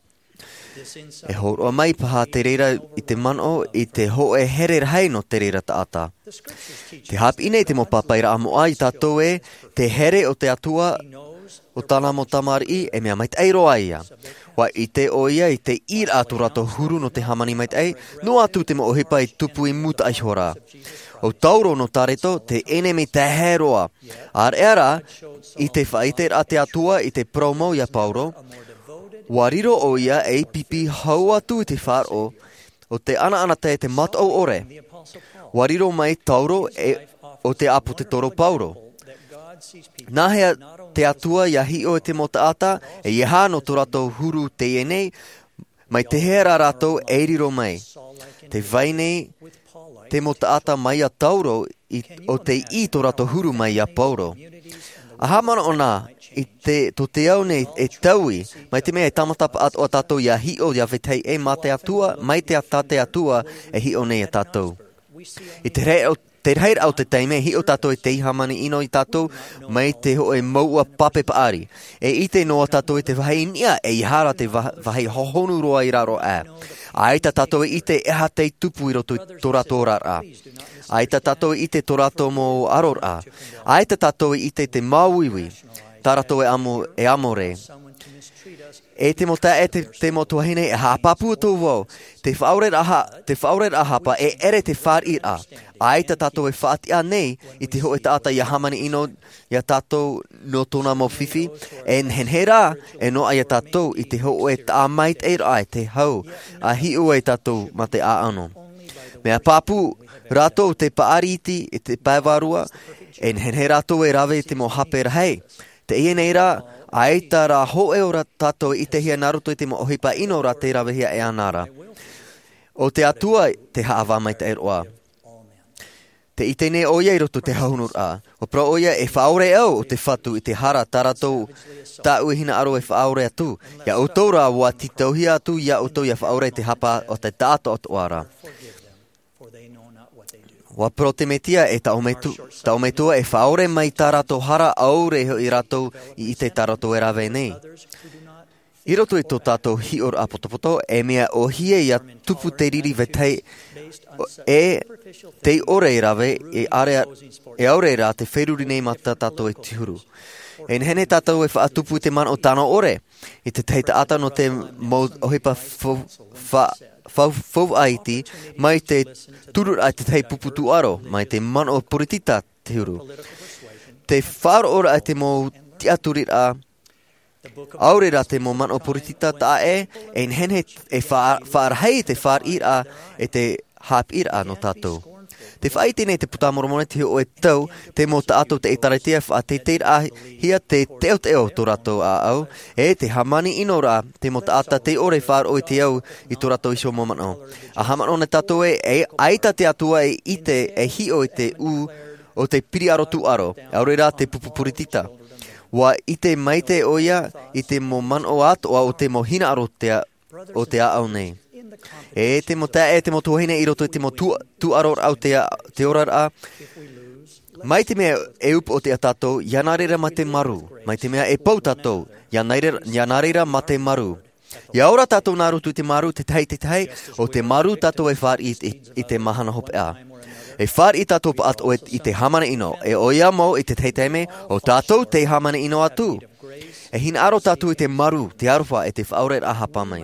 E horoa mai paha te reira i te mano i te ho e here rei no te reira taata. Te hap inei te mo papaira amo ai tātou e te here o te atua o tāna mo tamari e mea mait ei roa ia. Wa i te o ia i te ir atu rato huru no te hamani mait ei, no atu te mo ohipa i tupu i muta ai hora. O tauro no tareto te enemi te heroa. Ar era, i te whaiter a te atua i te promo ia Pauro, wariro o ia e pipi hau atu i te wharo o te ana ana te te mat o ore. Wariro mai tauro e, o te apu te toro Pauro. Nahea te atua ia hi o te mota ata e iha no to rato huru te enei, mai te hera rato e riro mai. Te vainei te mota ata mai a tauro i, o te i to rato huru mai a Pauro. Aha mana o nā, i te, to te au nei e taui, mai te mea e tamatapa at o tātou ia hi o ia vetei e ma te atua, mai te ata te atua e hi o nei a tātou. I te rei o Te reir au te teime, hi o tātou e te ihamani ino i tātou, mai te ho e maua pape paari. E i te noa tātou e te wahei nia, e i hara te wahei hohonu roa i raro a. A eita tātou e i te eha te tupu i roto i torato rara. A eita tātou e i te torato mo aror a. A eita tātou e i te te mauiwi, tarato e, amo, e amore. E te mo ta e te, te mo tuahine e hapapu tō wau. Te whaure aha, te whaure ahapa e ere te whar i a. Ai ta tātou e whaati a nei i te hoe tāta ia hamani ino ia tātou no tōna mo whiwhi. E nhenhera e no ai a tātou i te hoe tā mait e rai te hau. A hi ua i tātou ma te a ano. Mea papu rātou te paariti i te paiwarua. E nhenhe rātou e rawe te mo hape rahei. Te ie nei rā, ai tā rā hoe o rā tātou i te hia naruto i te mo ohipa ino rā te rawe hia e anara. O te atua te haava mai te eroa. Te ite nei oia i roto te haunur a. O pra oia e whaore au o te whatu i te hara tāratou tā uehina aro e whaore atu. Ia o tau rā wā titauhi atu ia o tau ia whaore te hapa o te tāto o tuara. Wa pro te metia e ta ometu, ta ometua e whaore mai tā rato hara aure i rato i ite tā rato e rawe nei. I roto i tō tātou hi or a potopoto e mea o hie ia tupu te riri vetei e te ore i rawe e, area, e aure rā te wheruri nei mata tātou e tihuru. E nehene tātou e whaatupu te man o tāna ore i te teita ata no te mo ohipa wha Fau aiti, mai te turur ai te tei puputu aro, mai te man o puritita te huru. Te whāro ora ai te mo tiaturir a, aure ra te mo man o puritita ta e, e nhenhe e whaarhei te whaar ir a, e te hap ir a no tātou. Te whaiti nei te putamoromone te o e tau, te mo ta ato te etaraitia wha te teir a hia te teo teo tō rato a au, e te hamani ino rā, te mo ta ata te ore whār o i te au i tō rato iso momano. A hamano ne tātou e, e aita te atua e ite e hi o i te u o te piri aro tu aro, aure rā te pupupuritita. Wa i te maite oia i te mo man o ato o te mo hina aro te, o te a au nei. E te mo tā e te mo tuahine i roto i te mo tu, tu aror au te, te orar a. Mai te mea e up o te atatou, ianarera ma te maru. Mai te mea e pau tatou, ianarera ma te maru. Ia ora tatou nā rutu te maru, te tahi te tahi, o te maru tatou e whār i, i, i te mahana hope a. E whār i tatou pa ato i te hamana ino, e oia mo i te teiteime, o tatou te hamana ino atu. E hina aro tatou i te maru, te arofa e te whaure a hapa mai.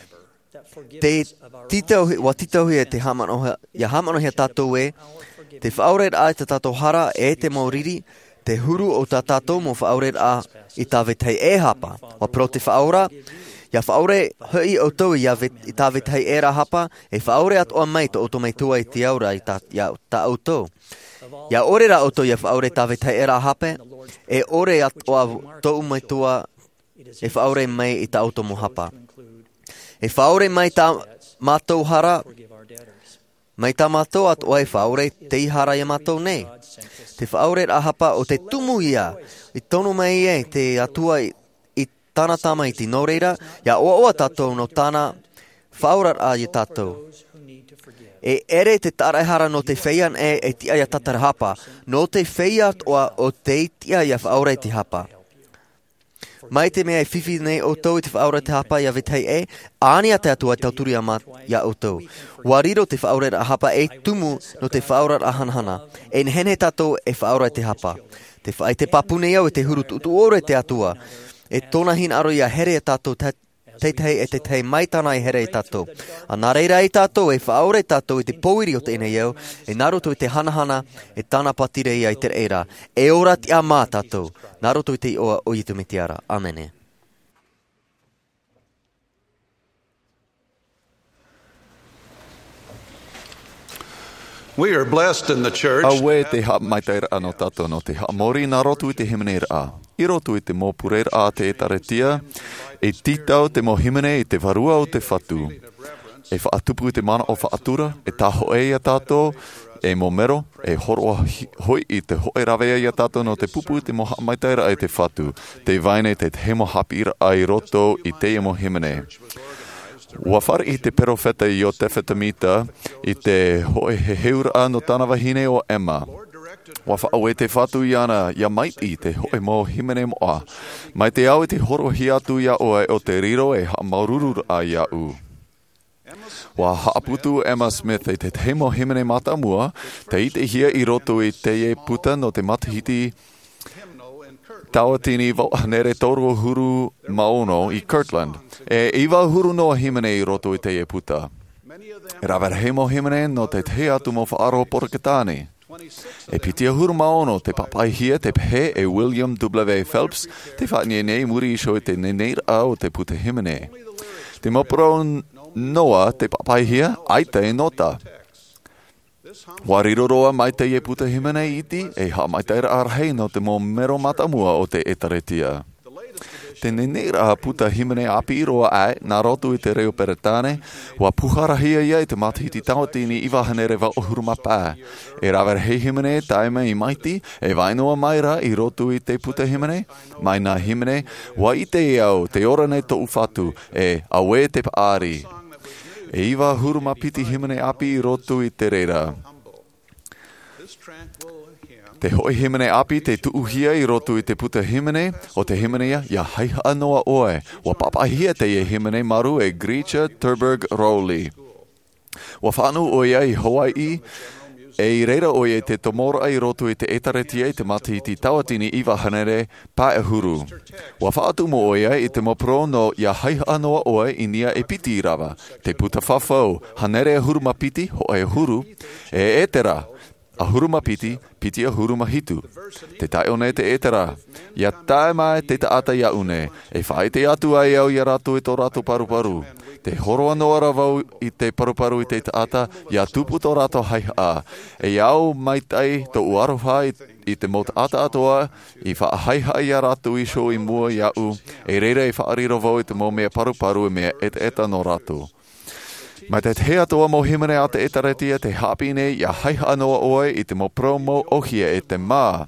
Te titauhi, wa titauhi e te hamanoha, ia hamanoha tātou e, te whaoret a te tātou hara e te mauriri, te huru o tā tātou mo whaoret a i tā vetei e hapa. Wa pro te whaora, ia whaore hui o tau i tā vetei e ra hapa, e whaore atoa mai to oto mai tua i te aura i tā, ia, tā autou. Ia ore ra oto ia whaore tā vetei e ra hape, e ore atoa tau mai tua e whaore mai i tā auto mo hapa. E whaore mai tā mātou hara, mai tā mātou at oe whaore te hara ia mātou nei. Te whaore a hapa o te tumu ia, i tono mai e te atua i, i tāna tāma i te noreira, ia oa oa tātou no tāna whaorar a i tātou. E ere te tarahara no te wheian e e tia ia tatara hapa, no te wheia oa o te tia ia whaore te hapa. Mai te mea e whiwhi nei o tau i te whaore te hapa ia vetei e, ānia te atua e tauturi a mat ia o tau. Wariro te whaore a hapa e tumu no te whaore a hanhana, e nehene tātou e whaore te hapa. Te whae te papune iau e te huru tutu ore te atua, e tōna hin aro ia here tātou te teitei e te tei maitana i here i tātou. A nā reira i tātou e whaore tātou i te pouiri o te ina iau, e naroto i te hanahana e tāna patire ia i te reira. E ora ti a mā tātou, naroto i te oa o i tu mitiara. Amene. We are blessed in the church. Awe te ha mai te ano tātou no te ha mori nā rotu i te himene a. I rotu i te mōpure a te etaretia, e titau te mohimene i te varua o te whatu. E whaatupu i te mana o whaatura, e taho e ia tātou, e momero, e horoa hoi i te hoe rawea ia tātou no te pupu i te moha maitaira i te whatu. Te vaine te te hemo hapira ai roto i te e mohimene. Ua whare i te perofeta i o te whetamita i te hoe he heura no tāna wahine o Emma. Wa whaau e te whatu i ana, ia mai i te hoe mo himene moa. Mai te au e te horo hi atu ia oe o te riro e ha maururur a ia u. Wa haaputu Emma Smith e te te mo himene mata mua, te i te hia i roto i te e puta no te matahiti Tawatini vo hanere toru huru maono I Kirtland. E iwa huru no himene I roto I te e puta. Raver hemo himene no te te atu mo whaaro porketani. E pitia huru maono te papai hia te pehe e William W. Phelps te whaania nei muri I show te neneir au te puta himene. Te mopro noa te papai hia ai te nota. Wariroroa mai te e puta himene iti e ha mai te arhei no te mo mero matamua o te etaretia. Te nenera puta himene api roa ai nā rotu I te reo peretane wa puharahia ia I te matahiti tawatini I wahanere wa ohuruma pā. E rawer hei himene taime I maiti e wainoa maira I rotu I te puta himene mai nā himene wa I te iau te orane to ufatu e awe te paari. E iwa huruma piti himene api I rotu I te reira. Te hoi himene api te tuuhia I rotu I te puta himene o te himene ia ia haiha anoa oe. Wa papahia te e himene maru e Gretchen Thunberg Rowley. Wa whanu oia I Hawaii e I reira oia te tomora I rotu I te etaretia I te matahiti tawatini I wahanere paehuru. Wa whaatu mo oia I te mopro no ia haiha anoa oe I nia e piti rawa. Te puta whawhau hanere huruma piti ho e huru e etera. A huruma piti, piti a huruma hitu. Te tai one te etera. Ia tae mai te ta ata ia une. E whai te atu ai au ia ratu I tō rato paruparu. Te horo anoa rawau I te paruparu I te ta ata, ia tupu tō rato haiha a. E au mai tai tō uaroha I, I te mota ata atoa, I wha haiha ia ratu I show I mua ia u. E reira I wha ariro vau I te mo mea paruparu e mea et eta no ratu. Mai te te atoa mo himene a te etaretia te hapine ia haiha anoa oe I te mo promo ohia e te mā.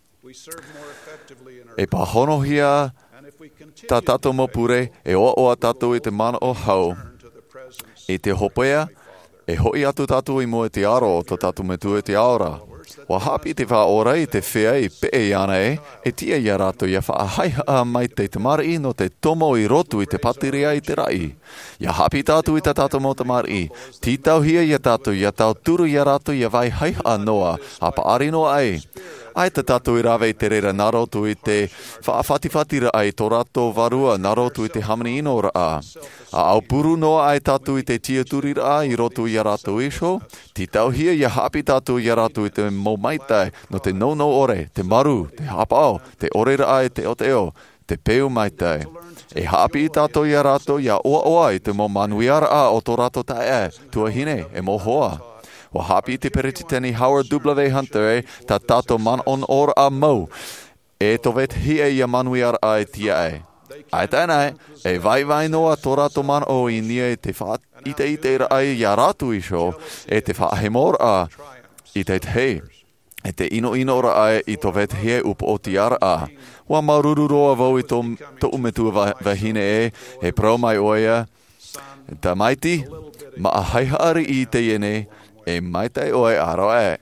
E pahonohia ta tato mo pure e oa oa tato I te mana o hau. E te hopea e hoi atu tato I mo e te aro o to tato me tu e te aora. Wa hapi te wha ora I te whea I pee ana e, e tia ia rato ia wha haiha mai te tamari no te tomo I rotu I te patiria I te rai. Ia hapi tātu I ta tato mo tamari. Titau hia ia tātu ia tau turu ia rato ia vai haiha noa, a paari no ai. Ai te tatu I rawe I te reira narotu I te whaafatifatira ai tō rato varua narotu I te hamani inora a. A au puru noa ai tatu I te tia turira I rotu I rato isho. Titau hia ia hapi tatu I rato I te maumaitai no te no no ore, te maru, te hapao, te orera ai te oteo, te peu maitai. E hapi I tato I rato ia oa oa I te mo manuiara a o tō rato tae e, tua hine e mo hoa. Wa hapi te peretiteni Howard W. Hunter e ta tato man on or a mau. E to vet hia ia manuiar ai tia e. Ai tēnei, e vai vai noa tō rato man o I nia e te wha ite ite ai ia ratu isho, e te wha hemor a I te te. E te ino ino ora ai I to vet hia upo o tiara a. Wa maruru roa vau I to, to umetua vahine e, e pro mai oia. Ta maiti, ma a haihaari I te ene, e mai tai oe aro e.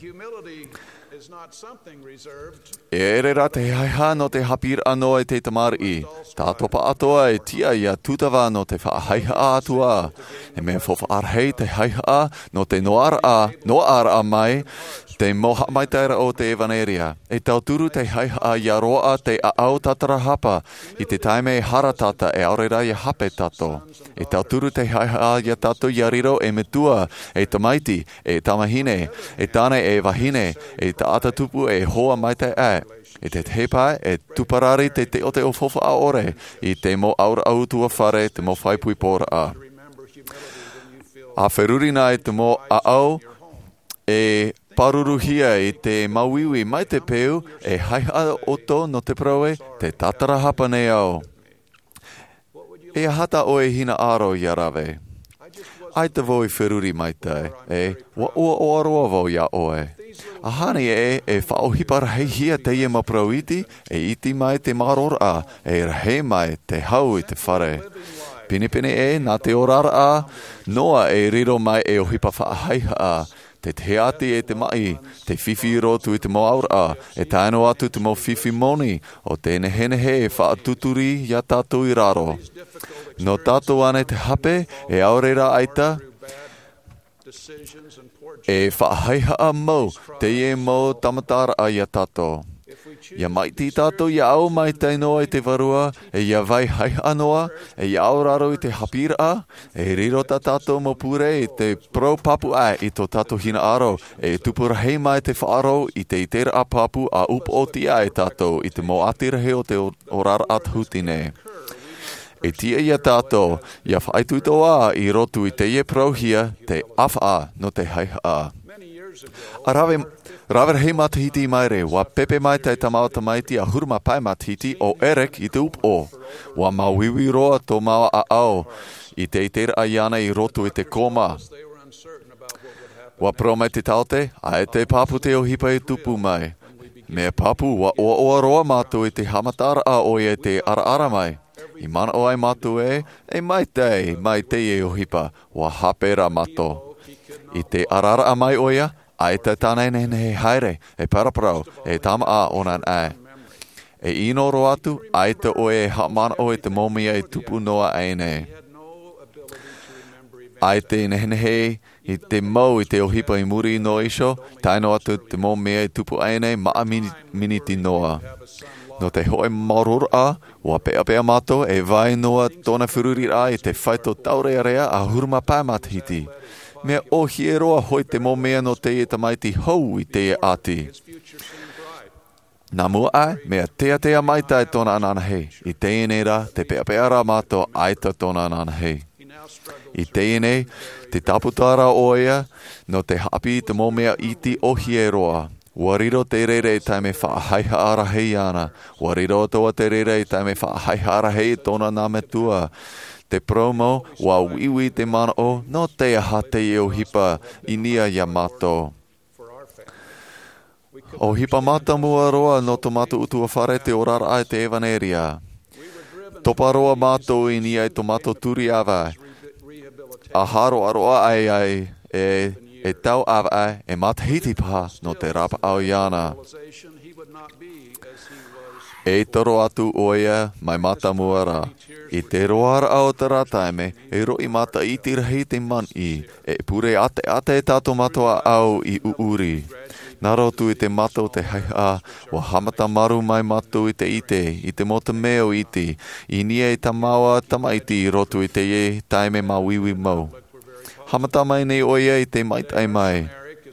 E erera te haiha no te hapir anoa e te tamari. Tā topa atoa e tia ia tutawa no te whaahaiha atua. E mea fofa arhei te haiha no te noara a, noara a mai, te moha mai taira o te evaneria. E tau turu te haiha ia roa te a au tatara hapa. I te taime e haratata e aurera ia hape tato. E tau turu te haiha ia tato ia riro e metua, e tamaiti, e tamahine, e tane e wahine, e ta atatupu e hoa mai te e. E te tepa e tuparari te te o te o fofa a ore, I te mo aura autua whare, te mo whaipui pōra a. A wherurina e te mo a au, e paruruhia I te mauiwi mai te peu, e haiha oto no te proe, te tatara hapa nei au. E hata o e hina aro I arawe. Ai te voi wheruri mai te, e wa ua o aroa vau ia oe. A hani e e whaohipara hei hia te ie maprauiti, e iti mai te maror a, e rahe mai te hau I te whare. Pinipini e nā te orara a, noa e riro mai e ohipa whaahaiha a, te te ati e te mai, te whiwhi rotu I te mo aura a, e taino atu te mo whiwhi moni, o tēne henehe e whaatuturi ia tātou I raro. No tātou ane te hape, e aurera aita, e whaahaiha a mau, te ie mau tamatara a ia tato. Ia mai ti tātou ia au mai te noa i te varua, e ia vai hai anoa, e ia au raro i te hapira, e riro ta tātou mo pure i te pro papu ai i tō tātou hina aro, e tupura hei mai te whaaro i te itera a papu a upo o tia e tātou i te mo atirahe o te orar at hutine. E tia ia tātou, ia whaitui toa i rotu i te ie prohia, te awha no te hai a. A rawe, rawe hei matahiti mai re, wa pepe mai tai tamauta maiti a hurma pai matahiti o Eric i te upo. Wa mawiwi roa tō mawa a au, i te itera a iana i rotu i te koma. Wa pro mai te taute, a e te papu te o hipa i tupu mai. Mea papu wa oa oa roa mātou i te hamatara a o e te ara ara mai. I mana o ai mātou e, e mai tei, mai tei e o hipa, wa hapera mato. I te arara a mai oia, ai te tānei nene he haere, e paraparau, e tama a onan ai. E ino ro atu, ai te oe e hamana o e te momia e tupu noa aine. Ai te nene he, i te mau i te ohipa i muri no iso, taino atu te momia e tupu aine, maa mini, miniti noa. No te hoe marora, wa pea pea mato, e vai noa tōna whiruri a i te whaito taurea rea a hurma pai matahiti. Mea o hieroa hoi te momea no te e tamaiti hou i te e ati. Nā mua ai, mea tea tea maitai tōna ananahei. I te enera, te pea pea rā mato aita tōna ananahei. I te ene, te taputara oia, no te hapi te momea iti o hieroa. Wariro te rere i taime whaahaiha ara hei ana. Wariro toa te rere i taime whaahaiha ara hei tōna nāmetua. Te promo, wa wiwi te mana o, no te aha te e o hipa i nia ia mato. O hipa mata mua roa no to matu utua whare te orara ai te evaneria. Topa roa mato i nia i to mato turi awa. A haro aroa ai ai e, e tau awa ai e matahiti paha no te rapa au iana. E toro atu oia mai mata muara. I te roara ao te rataime, e roi mata i te rahi te man i, e pure ate ate e tato matoa au i uuri. Naro tu i te mato te haiha, wa hamata maru mai mato i te ite, i te mota meo iti, i nia i ta maua tamaiti i rotu i te ye taime ma wiwi mau. Hamata mai nei oia i te maitai mai.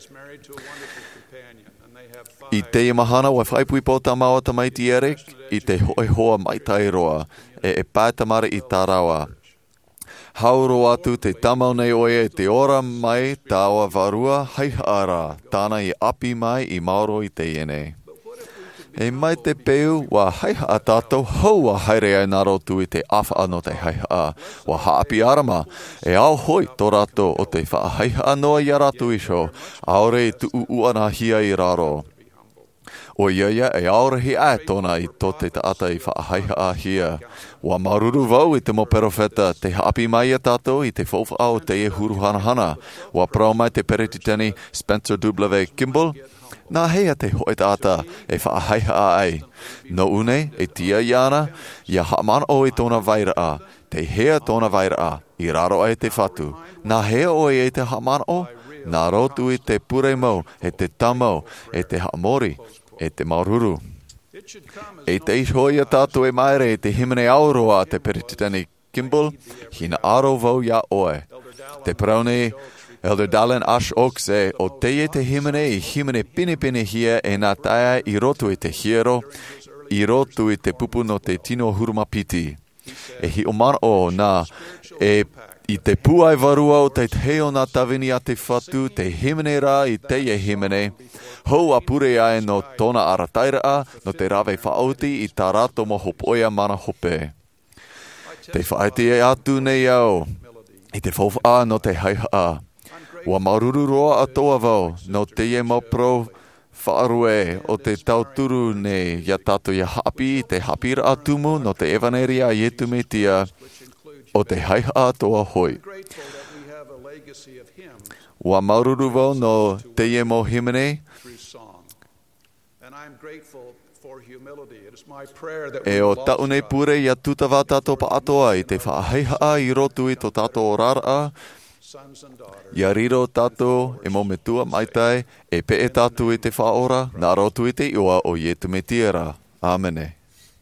I te mahana wa whaipui po ta maua tamaiti Eric, i te hoi hoa maitai roa. E e pātamara i tā rawa. Hauro atu te tamau nei oia e te ora mai tāua varua hei ara, tāna i api mai i Mauro i te iene. E mai te peu wa hei a tātou hou a haere ai nā rotu i te awha no te hei a, wa haapi arama, e au hoi tō rato o te wha hei a noa i ratu iso, aore i tu uana hia i raro. O iaia e aorahi ai tōna i tō te taata i whaahaiha a hia. Wa maruru vau i te mo perofeta te haapi mai a tātou i te whauwha au te e huru hana hana. Wa prau mai te peretitani Spencer W. Kimball. Nā hea te hoi taata e whaahaiha a ai. No une e tia iana, ia haman o i tōna vaira a. Te hea tōna vaira a, i raro ai te whatu. Nā hea o e te haman o, nā rotu i te pure mau, e te tamau, e te hamori. E te maruru. E te ishoia tātou e maere e te himene auroa te peretitani Kimball, hina aro vau ia oe. Te praune Elder Dallin Ash Oaks e o te e te himene i himene pine pine hia e nā taia i rotu i te hiero, i rotu i te pupu no te tino hurumapiti. E hi o mana o nā e i te puai varua o te teo nā tawini a te whatu, te himene rā i te e himene, hou a pure ai no tōna arataira a, no te rawe whaoti i tā rato mo hopoia mana hope. Te whaiti e atu nei au, i te whauwha a no te haiha a. Wa maruru roa atoa vau, no te e mo pro whaarue o te tauturu nei, ia tato ia hapi, te hapira atumu, no te evaneria i etu me tia, o te haiha atoa hoi. Wa maruru vau no te e mo himene, e o taune pure ia tutawata topa atoa i te whaaheiha i rotu i to tato o rara, Ia riro tātou e mo me tua maitai, e pe e tātou i te whaora, nā rotu i te iwa o Ietu me tiera. Āmene.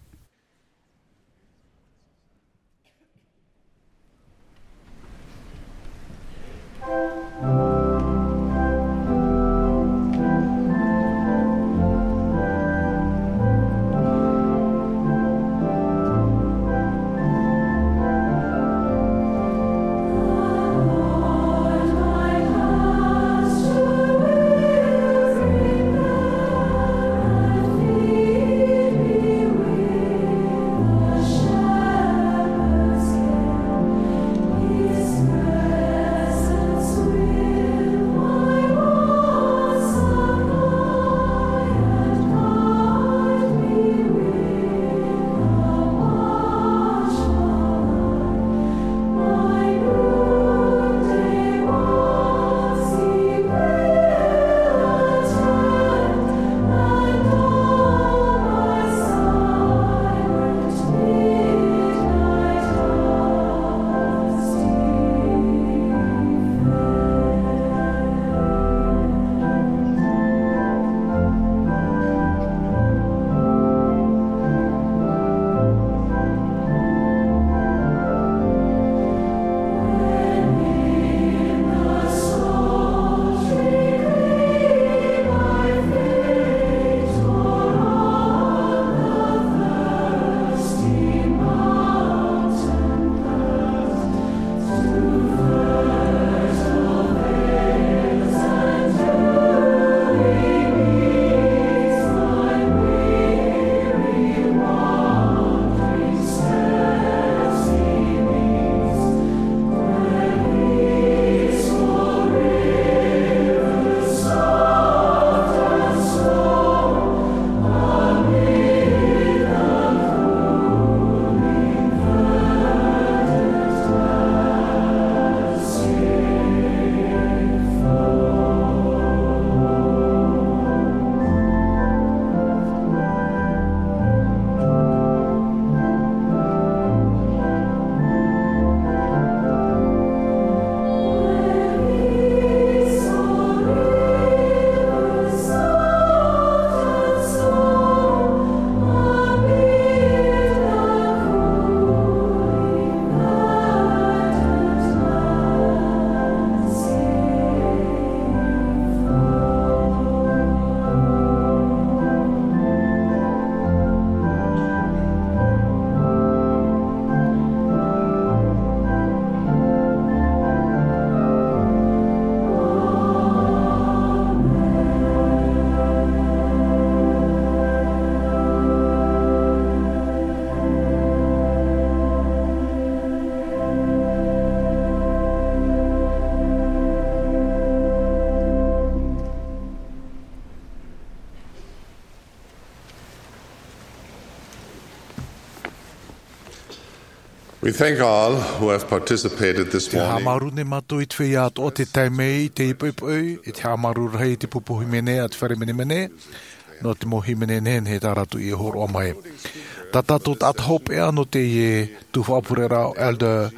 We thank all who have participated this Te morning. hamaru ne mato i tue at o te taimei, te ipoi, i te hamaru rei te pupuhi mene at whare mene mene, no te mohi mene nen he taratu i horo o mai. Ta tatot at hope ea no te e tuwha apurera Elder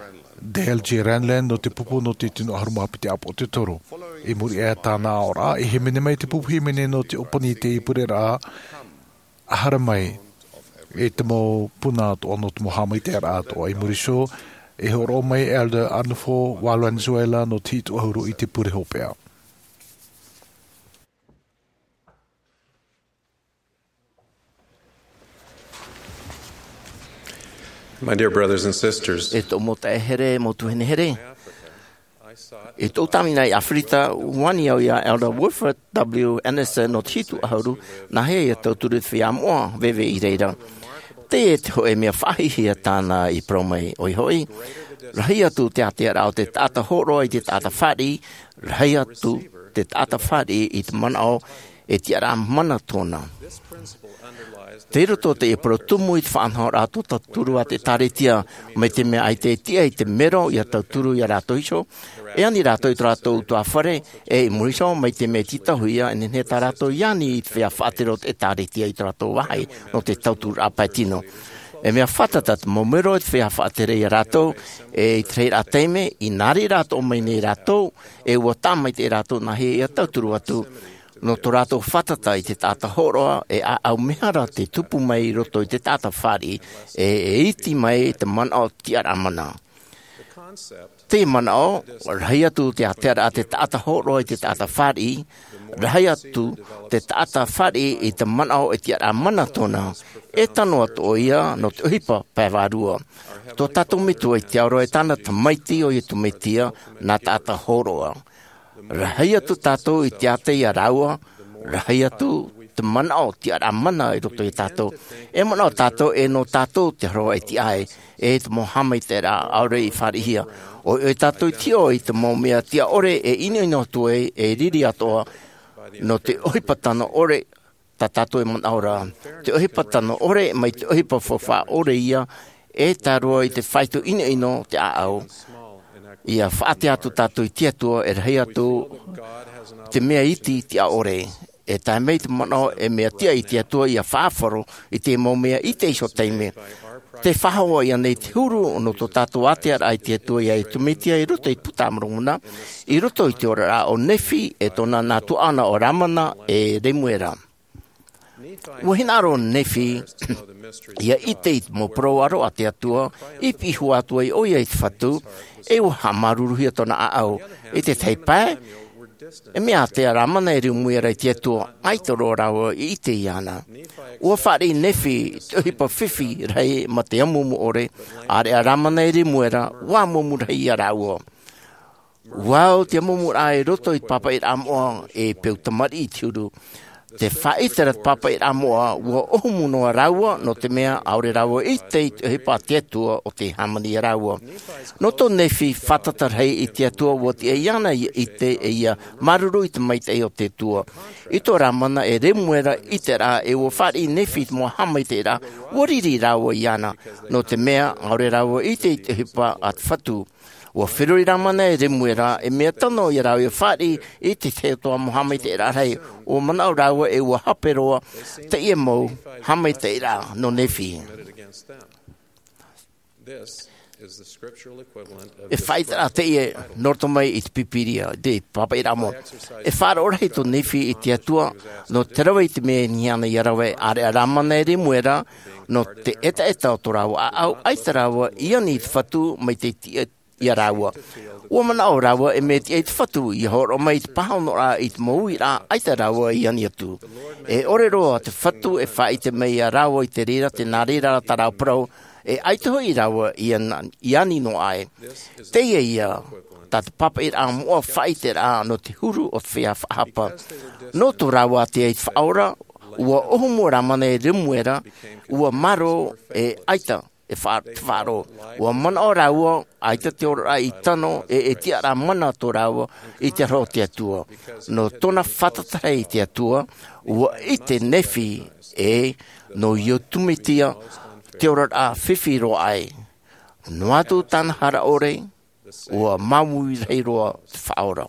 Dale J. Ranland no te pupu no te tino haruma api te apo te toro. I muri ea tāna ora, i he mene mai te pupuhi mene no te opani te ipurera ahara mai. E te mo puna ato ono te mo hamai te ara ato. I muri so, e horo mai Elder Arnulfo Valenzuela no tito ahuru i te pure hopea. My dear brothers and sisters, E tō mota e here, mo tu hene here. E tō tamina i Afrita, wani au ia Elder Wilfred W. Anderson no titu ahauru, na hea ia tau turu te whia moa, vewe i reira. Te e te hoe mea whahihia tāna i promei oi hoi. Rahi atu te ate rao te tata horo i te tata whari, rahi atu te tata whari i te manao e te ara mana tōna. Te roto te e protumu i te whanhao rātou ta turu a te taretia, me te mea ai te tia i te mero i a tau turu i a rātou iso, e ani rātou i rātou tua whare, e i muriso, me te mea tita huia, e nene ta rātou iani i te whea whātero e taretia i rātou wahai, no te tauturu a paitino. E mea whatata te momero e te whea whaatere i rato, e trei a teime, i nari rato o mai nei rato, e ua tamai te rato na he ia tauturu atu, no to rato whatata i te tata horoa, e a au mehara te tupu mai roto i te tata whari, e e iti mai te mana o tiara mana. Te mana o, rahi atu te ateara a te tata horoa i te tata whari, rahi atu te tata whari i te mana o e tiara mana tona, e tano atu o ia no te uhipa pēwarua. Tō tato mitu e te auro e tana te maiti o i tu meitia na tata horoa. Rahi atu tato i te ate i a raua, rahi atu te mana o te ara mana i roto i tato. E mana o tato e no tato te roa e ti ai, e te mohamai te ra aure i wharihia. O e tato i tio i te mo mea tia ore e ino ino tue e riri atoa no te ohipatana ore ta tato e mana ora. Te ohipatana ore mai te ohipa fofa ore ia e tarua i te whaitu ino ino te aau. Ia whaate atu tato i tia tua e rei atu te mea iti tia ore. E tae mei te mana e mea tia i tia tua ia whaafaro i te mo mea i te iso teime. Te whahawa ia nei te huru no to tato atea ai tia tua ia i tumitia i roto i putamrunguna. I roto i te ora o nefi e tona nā tuana o ramana e remuera. Wahinaro nefi ia i te it mo proaro a te atua i pihu atua i oia i te whatu e o hamaruruhia tona a au i te teipae e mea te aramana e riumuera i te atua aitoro rawa i te iana. Ua whare nefi te hipa whiwhi rei ma te amumu ore are aramana e riumuera wa mumu rei a rawa. Wau te amumu rai roto i papa i ramoa e peu tamari i tiuru. Te whaitera papa i ramoa ua ohumu noa raua no te mea aure raua i te hipa te atua o te hamani a raua. No to nefi whatatar hei i te atua ua te eiana i te eia maruru i te maitei o te tua. I to ramana e remuera i te rā e ua whari nefi mo hamai te rā ua riri raua iana no te mea aure raua i te hipa at whatu. Ua whirui ramana e remuera e mea tano i rau i whari i te te toa mo hamai te rā rei o manau raua e ua haperoa te ia mou hamai te rā no nefi. E whaitara te ie norto mai i te pipiria de papa i ramo. E whara ora hei to nefi i te atua no te rawa i te mea niana i rawe are a ramana e remuera no te eta eta o to rawa au aita rawa i ani i te whatu mai te tia i rawa. Ua mana o rawa e me te eit whatu i horo mai te pahano rā i te mou i rā aita rawa i ani atu. E ore roa te whatu e whai te mei a rawa i te rira te nā rira ta rau prau e aita hoi rawa i, an, i ani no ai. Te ia ia ta te papa i rā mua whai te rā no te huru o te whea whahapa. No to rawa te eit whaora ua ohumu ramana e remuera ua maro e aita e wharo. Ua mana o raua, aita te ora i tano, e e tia ra mana to raua i te ro te atua. No tona whatatarei te atua, ua i te nefi e no io tumitia te ora a whiwhi ro ai. No atu tana hara ore, ua maui rei roa te whaora.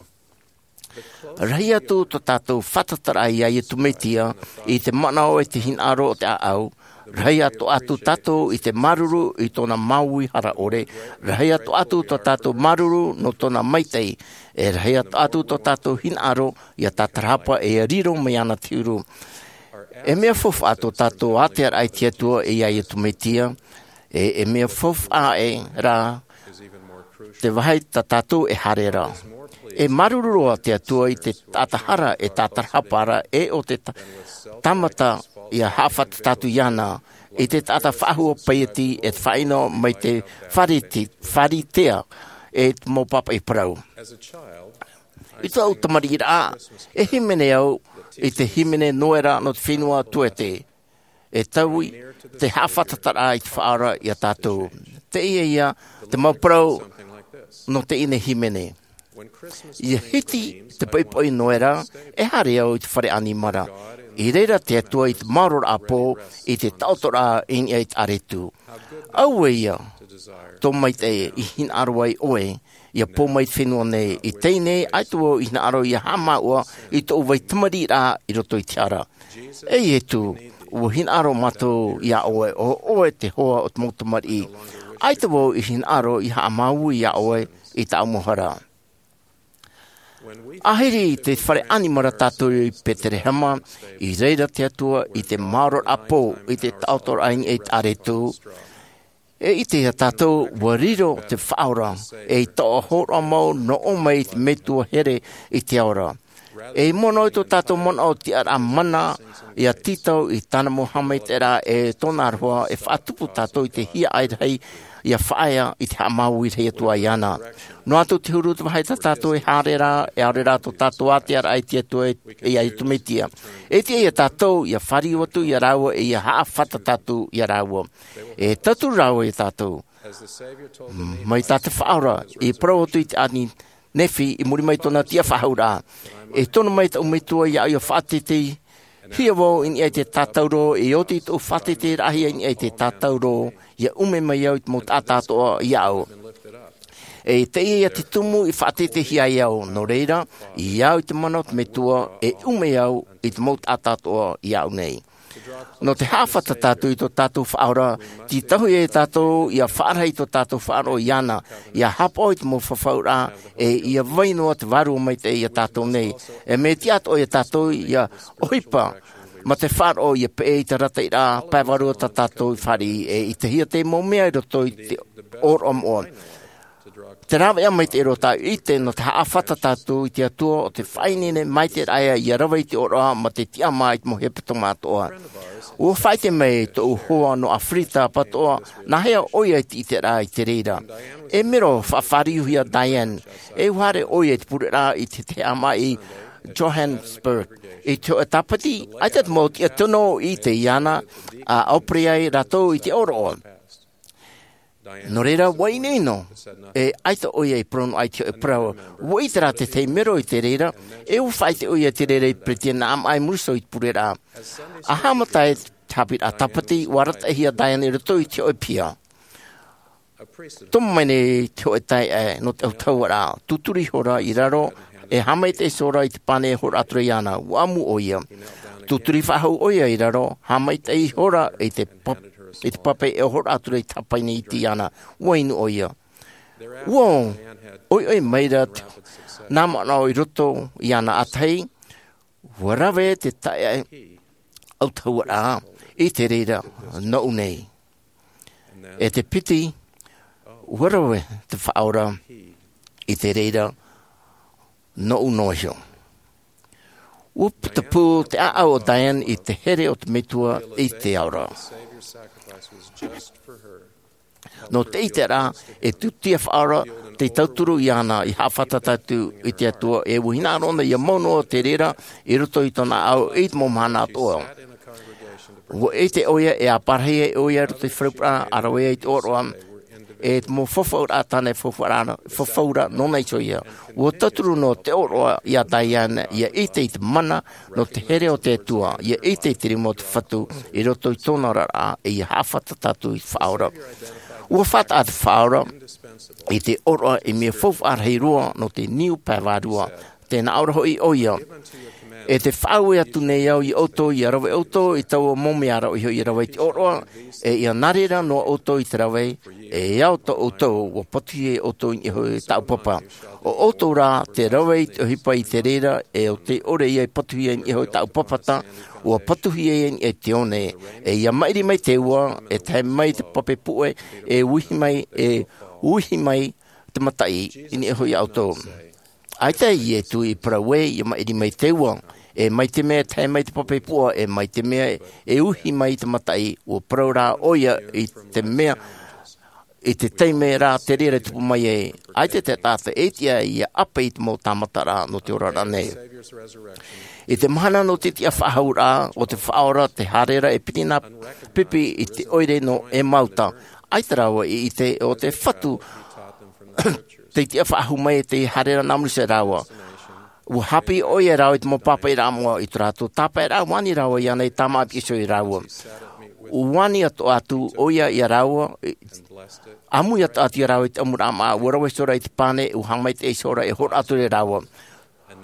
Rai atu to tātou whatatarai ai e tumitia i te mana o e te hinaro o te aau, Rai atu atu tato i te maruru i tona maui hara ore. Rai atu atu to tato maruru no tona maitei. E rai atu atu to tato hinaro i a tatarapa e a riro mai ana tiuru. E mea fof atu tato atear ai tiatua e ai atu metia. E, e mea fof a e ra te wahai ta tato e harera. E maruru a te atua i te tatahara e tatarapara e o te tamata ia hawhat tatu iana i te tata whahua paieti e whaino mai te whariti, wharitea e mō papa i parau. I tau tamari rā, e himene au i te himene noera no te whenua tuete. E taui te hawhatatara i te whaara i a tātou. Te ia ia, te mauparau no te ine himene. I hiti te paipoi noera e hare au i te whare animara. I reira te atua i te maror a pō i te tautora in i te aretu. Au e ia, tō mai te i hin arwai oe, ia pō mai te whenua nei i teine aitua i hina aro i hama ua i tō vai tamari rā i roto i te ara. E e tu, ua hin aro mato ia oe o oe te hoa o te motamari. Ai te wau i hin aro i haa mau ia oe i ta amuhara. Ahiri te whare animara tātou i Petere Hema, i reira te atua, i te Mauro Apo, i te tautor aing e taretu. E i te tātou wariro te whaura, e i toa hora mau no o mei te metua here i te aura. E mono i tō tātou mono o te ara mana, i a titau i tāna Mohamed era e tōna arhoa, e whaatupu tātou i te hia airhei, i a whaia i te hamau i te atua i ana. No atu te huru te wahai ta tātou e hārera, e aurera tō tātou ati ara i te atua e a i tumitia. E te i a tātou i a whari watu i a raua e i a haa whata tātou i a raua. E tatu raua i tātou. Mai tā te whaura, e parauatu i te ani nefi i muri mai tōna tia whahaura. E tōna mai ta umetua i a i a whaatete hia wau in i te tātauro, e oti tō whaatete rahi in i te tātauro, i a ume mai au i te mo tātātoa i au. E te ia te tumu i whaatete hia i au, no reira, i au i te mana te metua, e ume au i te mo tātātoa i au nei. No te hawhata tātou i tō tātou whaora, ti tahu e tātou i a whaarhei tō tātou whaaro i ana, i a hapa o i te mo whawhaura, e i a wainoa te waru mai te i a tātou nei. E me ti ato i a tātou i a ohipa, ma te whaaro i a pe i te rata i rā, pai waru o tā tātou i whari, e i te hia te mo mea i roto i te or om on. Te rawa ea mai te ero tā i te no te haawhata tātou i te atua o te whainene mai te raia i a rawa i te oroa ma te tia mai mo hepato mātoa. Ua whai te mei tō hoa no Afrita patoa na hea oia i te rā i te reira. E mero whawhariuhia Diane, e uhare oia i te pure rā i te te ama i Johannesburg. I te o tapati, ai te mo ti atono i te iana a aupreai ratou i te oroa. No reira, wai nei no, e aita oia i prono ai te o prawa, wai te rā te te mero i te reira, e u whai te oia te reira i preti na am ai muriso i te pure rā. A hamatai tapit a tapati, warata hia Diane i rato i te o pia. Tomo mai nei te o tai e no te au tau rā, tuturi hora i raro, e hamai te sora i te pane hora atra i ana, wamu oia. Tuturi whahau oia i raro, hamai te hora i te pop, i te papai e hora ature i tapai nei ti ana, wainu oia. Wow, oi oi meira, nāma nao i roto i ana atai, warawe te tae au tau rā, i te reira, no nei. E te piti, warawe te whaora, i te reira, no noio. Up te pū te aau o Diane i te here o te metua i te aura. No te i te rā, e tutia whaara, te tauturu i ana, i hawhata tatu i te atua, e wuhina rona i a mono o te rera, i roto i tona au, i te momhana atoa. Wo e te oia, e a parhea e oia roto i whrupra, arawea i te oroa, e te mo whawhaura tane whawhaura no nei soia. Wo taturu no te oroa i a Diane, i a ite i te mana, no te here o te atua, i a ite i te rimo te whatu, i roto i tōna rara, e i hawhata tatu i whaura. Ua whata a te whaura, i te oroa i mea whawharhei roa no te niu pāwarua, tēnā auraho i oia. E te whaue atu nei au i oto i a rawe oto, i tau o momi ara o i rawe i te oroa, e i a narera no oto i te rawe, e i au to oto o poti e oto i hoi tau papa. O oto rā te rawe i te hipa i te rera, e o te ore i a patuhi i hoi tau papata, o patuhi i te one, e i a mairi mai te ua, e te mai te pape pue, e uhi mai, e uhi mai te matai i ni hoi auto. Aita i e tu i prawe i a mairi mai te ua, e mai te mea te mai te pape pua, e mai te mea e uhi mai te matai, o praura oia i te mea, i te teime rā te rere tupu mai e, ai te te tāta e tia i a apa i te mo tāmata rā no te ora ranei. I te mahana no te tia whahau rā, o te whaora, te harera e pitina pipi i te oire no e mauta, ai te rawa i te o te whatu, te tia whahau mai te harera namurisa rawa. Ua hapi oia rau i te mo papa i rā mua i tu rātou, tāpa i rā wani rawa i anei tāma apiso i rawa. Wani atu atu oia i a rawa, amu i atu atu i rawa i te amura ama, ua rawa sora i te pane, u hamai te sora e hor atu i rawa.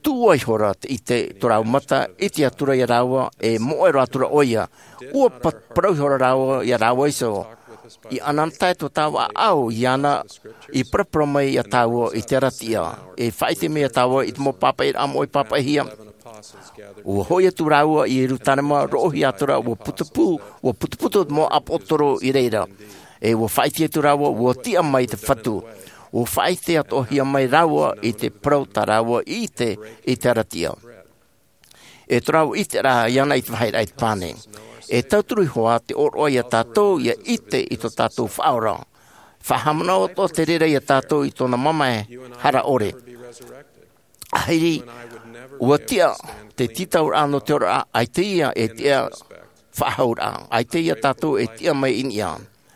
tuai hora i te torau mata, i te atura i rawa, e moero atura oia. Ua parau hora rawa i rawa iso. I anantai to tawa au i ana, i prapra mai i tawa i te ratia. E whaite me i tawa i te mo papa i amo i papa hia. Ua hoi atu rawa i rutanema rohi atura, ua putupu, ua putuputu mo apotoro i reira. E ua whaite atu rawa, ua tia mai te whatu. Ua whaite atu hia mai rawa i te prauta rawa i te i te ratia. E torau i te raha iana i te whaira i te pane. E tauturu hoa te oroi a tātou ia ite i to tātou whaora. Whahamana o to te rera i a tātou i tōna mamae hara ore. Aheiri, ua tia te titau rāno te ora ai te ia e tia whahaura. Ai te ia tātou e tia mai in ia.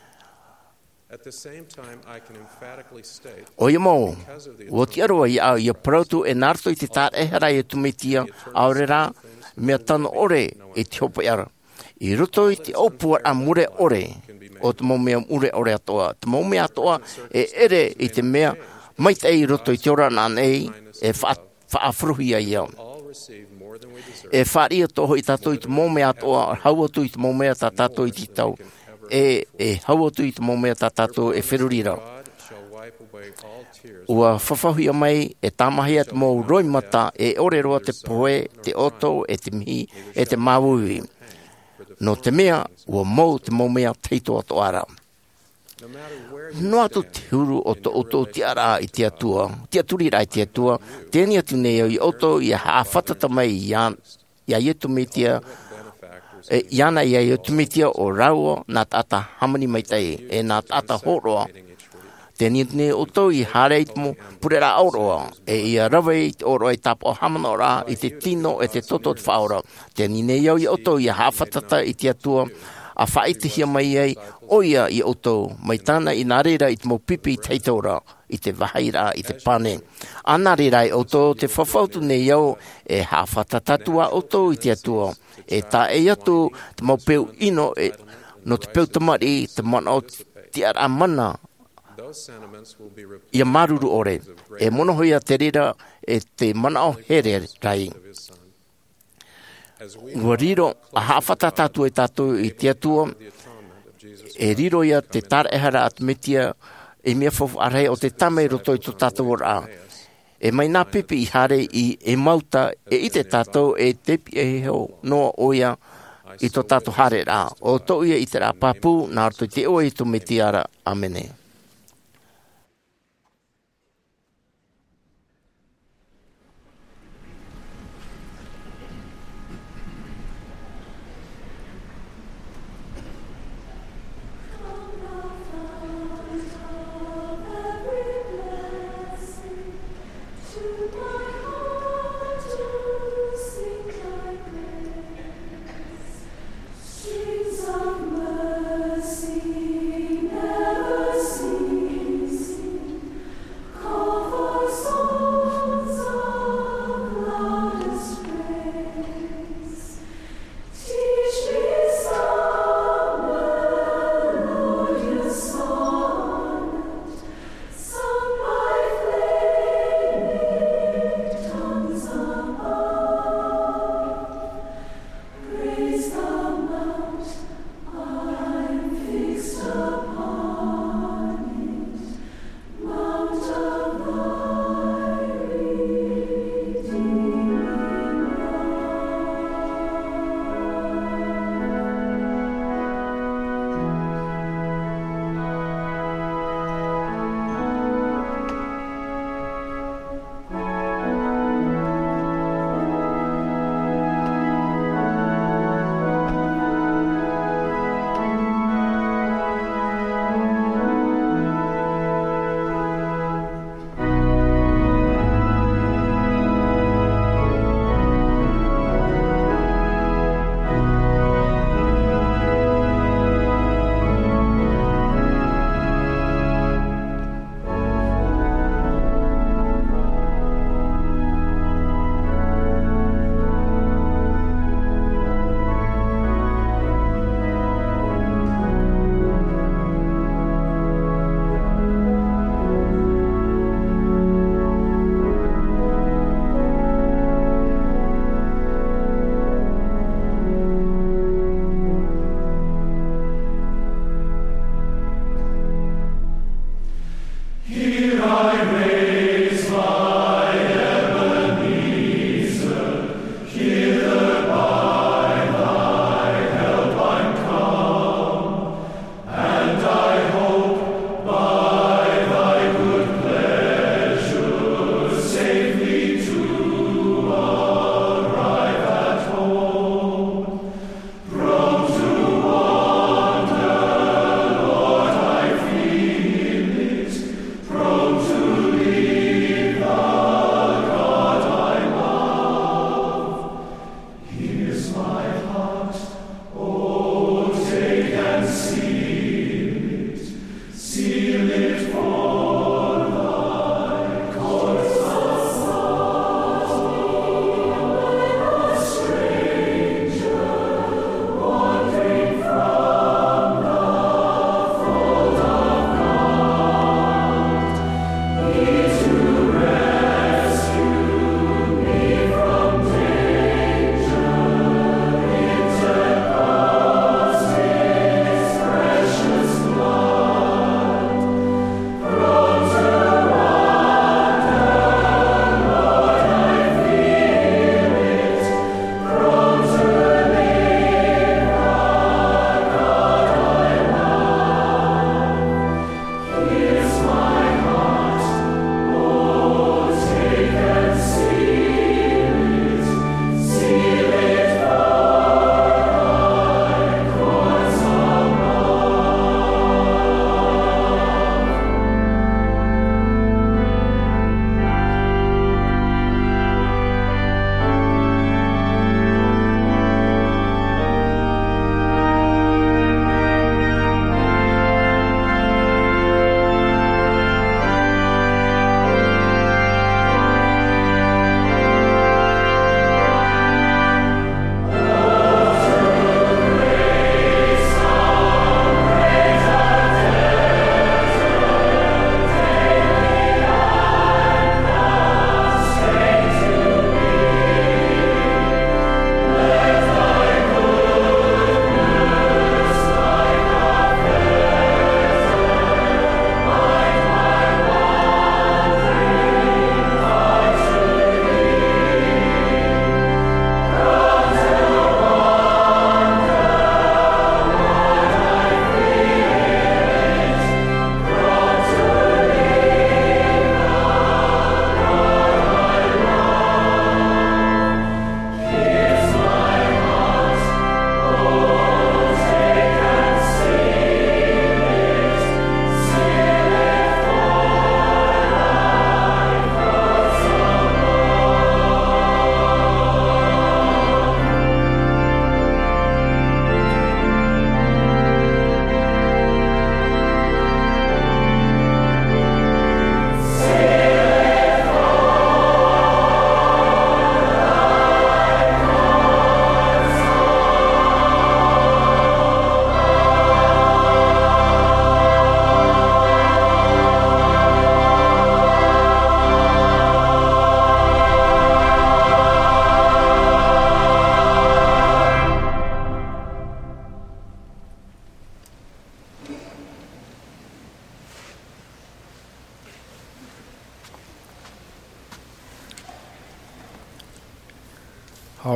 O ia mō, ua tia roa i au i a prautu e nārto i te tār e hara i tumitia aurera mea tano ore e te hopa iara. I roto i te opua a mure ore, o te mau mea mure ore atoa. Te mau mea atoa e ere i te mea, maita i roto i te ora nā nei, e whaafruhia i au. E whaaria toho i tato i te mau mea atoa, hau atu i te mau mea ta tato i titau. E, e hau atu i te mau mea ta tato e whirurira. Ua whawhahia mai e tamahia te mau roimata e ore roa te poe, te oto, e te mihi, e te mawui. No te mea, ua mau te mau mea teito ato ara. No atu te huru o to oto te ara i te atua, te aturi rai te atua, tēni atu neo i oto i a hawhatata mai i a ietu mitia, i ana i a ietu mitia o raua nā tata hamani mai tei, e nā tata horoa. Tēni atu neo oto i harei mo purera aoroa, e i a rawe i te oroa i tapo hamana ora i te tino e te toto te whaora. Tēni neo i oto i a hawhatata i te atua, a whaitihia mai ei, oia i oto, mai tāna i nā reira i te mo pipi teitaura, i te wahaira, i te pane. Ana reira i oto, te whawhautu neo e hawhatatatua oto i te atua. E tā e atu, te mau peu ino, e, no te peu tamari, te mana o te ara mana, ia maruru ore, e monohoia te rira e te mana o here rai. Ua riro a hawhata tātua e tātou i te atua, e riro ia te tāra ehara atmetia e mea whawha arhei o te tame roto i tō tātou ora. E mai nā pipi i hare i e mauta e i te tātou e tepi e heo noa oia i tō tātou hare rā. O tō ia i te rā pāpū, nā rato i te oa i tō me tiara. Amene. Streams of mercy never cease.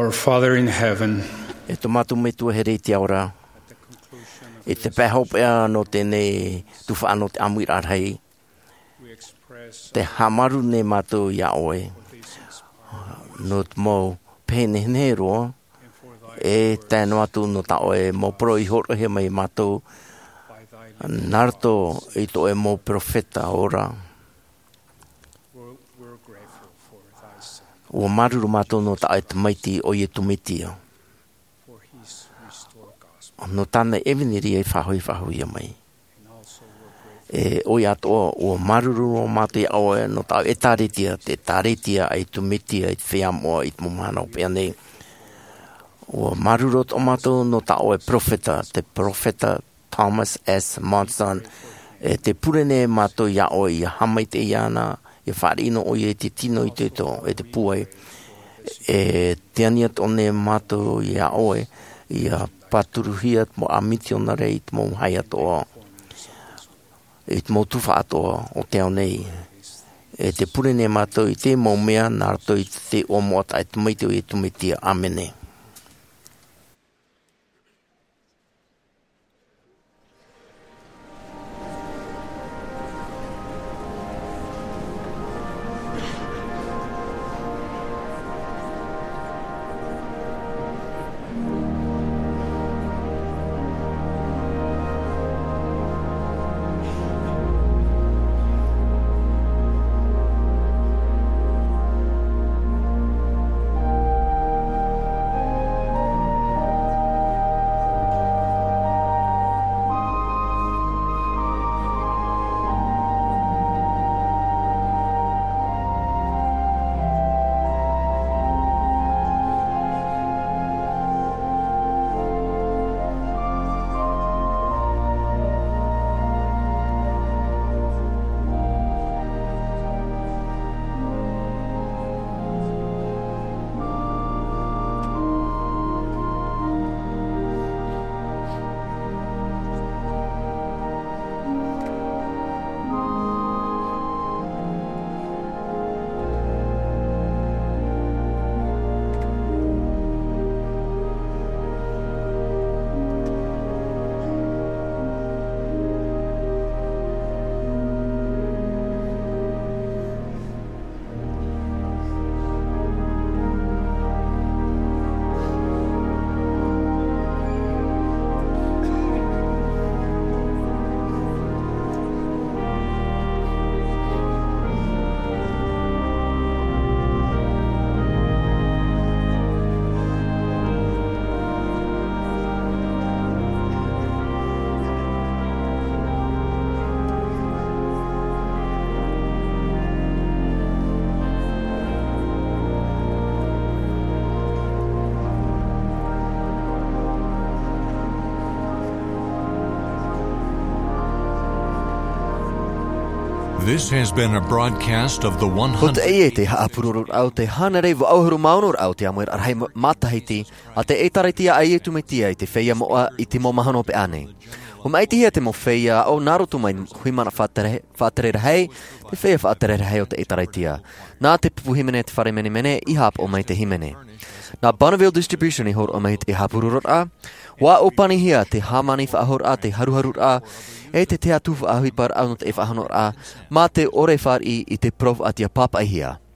Our Father in heaven, e to matu me tu here te ora, e te pehop ea no tene tu whaano te amuir arhei, te hamaru ne matu ia oe, no te mo pene ne roa, e tēnu atu no ta oe mo pro i horo he mai matu, narto i to e mo profeta ora. O maruru matu no ta e te maiti o i e tumitia. No tana eveniri e whahoi whahoi a mai. E oi atoa o maruru o matu i aoe no ta e tāretia, te tāretia ai tumitia i te whiamoa i te mumana o peanei. O maruru o matu no ta oe profeta, te profeta Thomas S. Monson, e te purene matu i aoe i hamai te iana, e whaarino o i te tino i te to, e te puai, e te aniat o ne matu i aoe, i a paturuhiat mo amiti o na rei te mo hai atoa, i te mo tuwha atoa o te au nei, e te purene matu i te mo mea nārto i te o moata e te maite o i tumitia. Amene. This has been a broadcast of the one Ho te hundred... e te haapururu au te hanarei wa auhuru maunur au te amuir arhei matahiti a te e taraitia ai e tumetia i te wheia moa i te mo mahano pe ane. Ho maiti hea te mo wheia o narutu mai huimana whaaterera hei, te wheia whaaterera hei o te e taraitia. Nā te pupu himene te whare mene mene i hap o mai te himene. Nā Bonneville Distribution i hor o mai te hapururur a, wa opani hea te hamani whaahor a te haruharur a, e te te atu whaahipar au no te e whahanor a, ma te ore whar i i te prof a tia papai hea.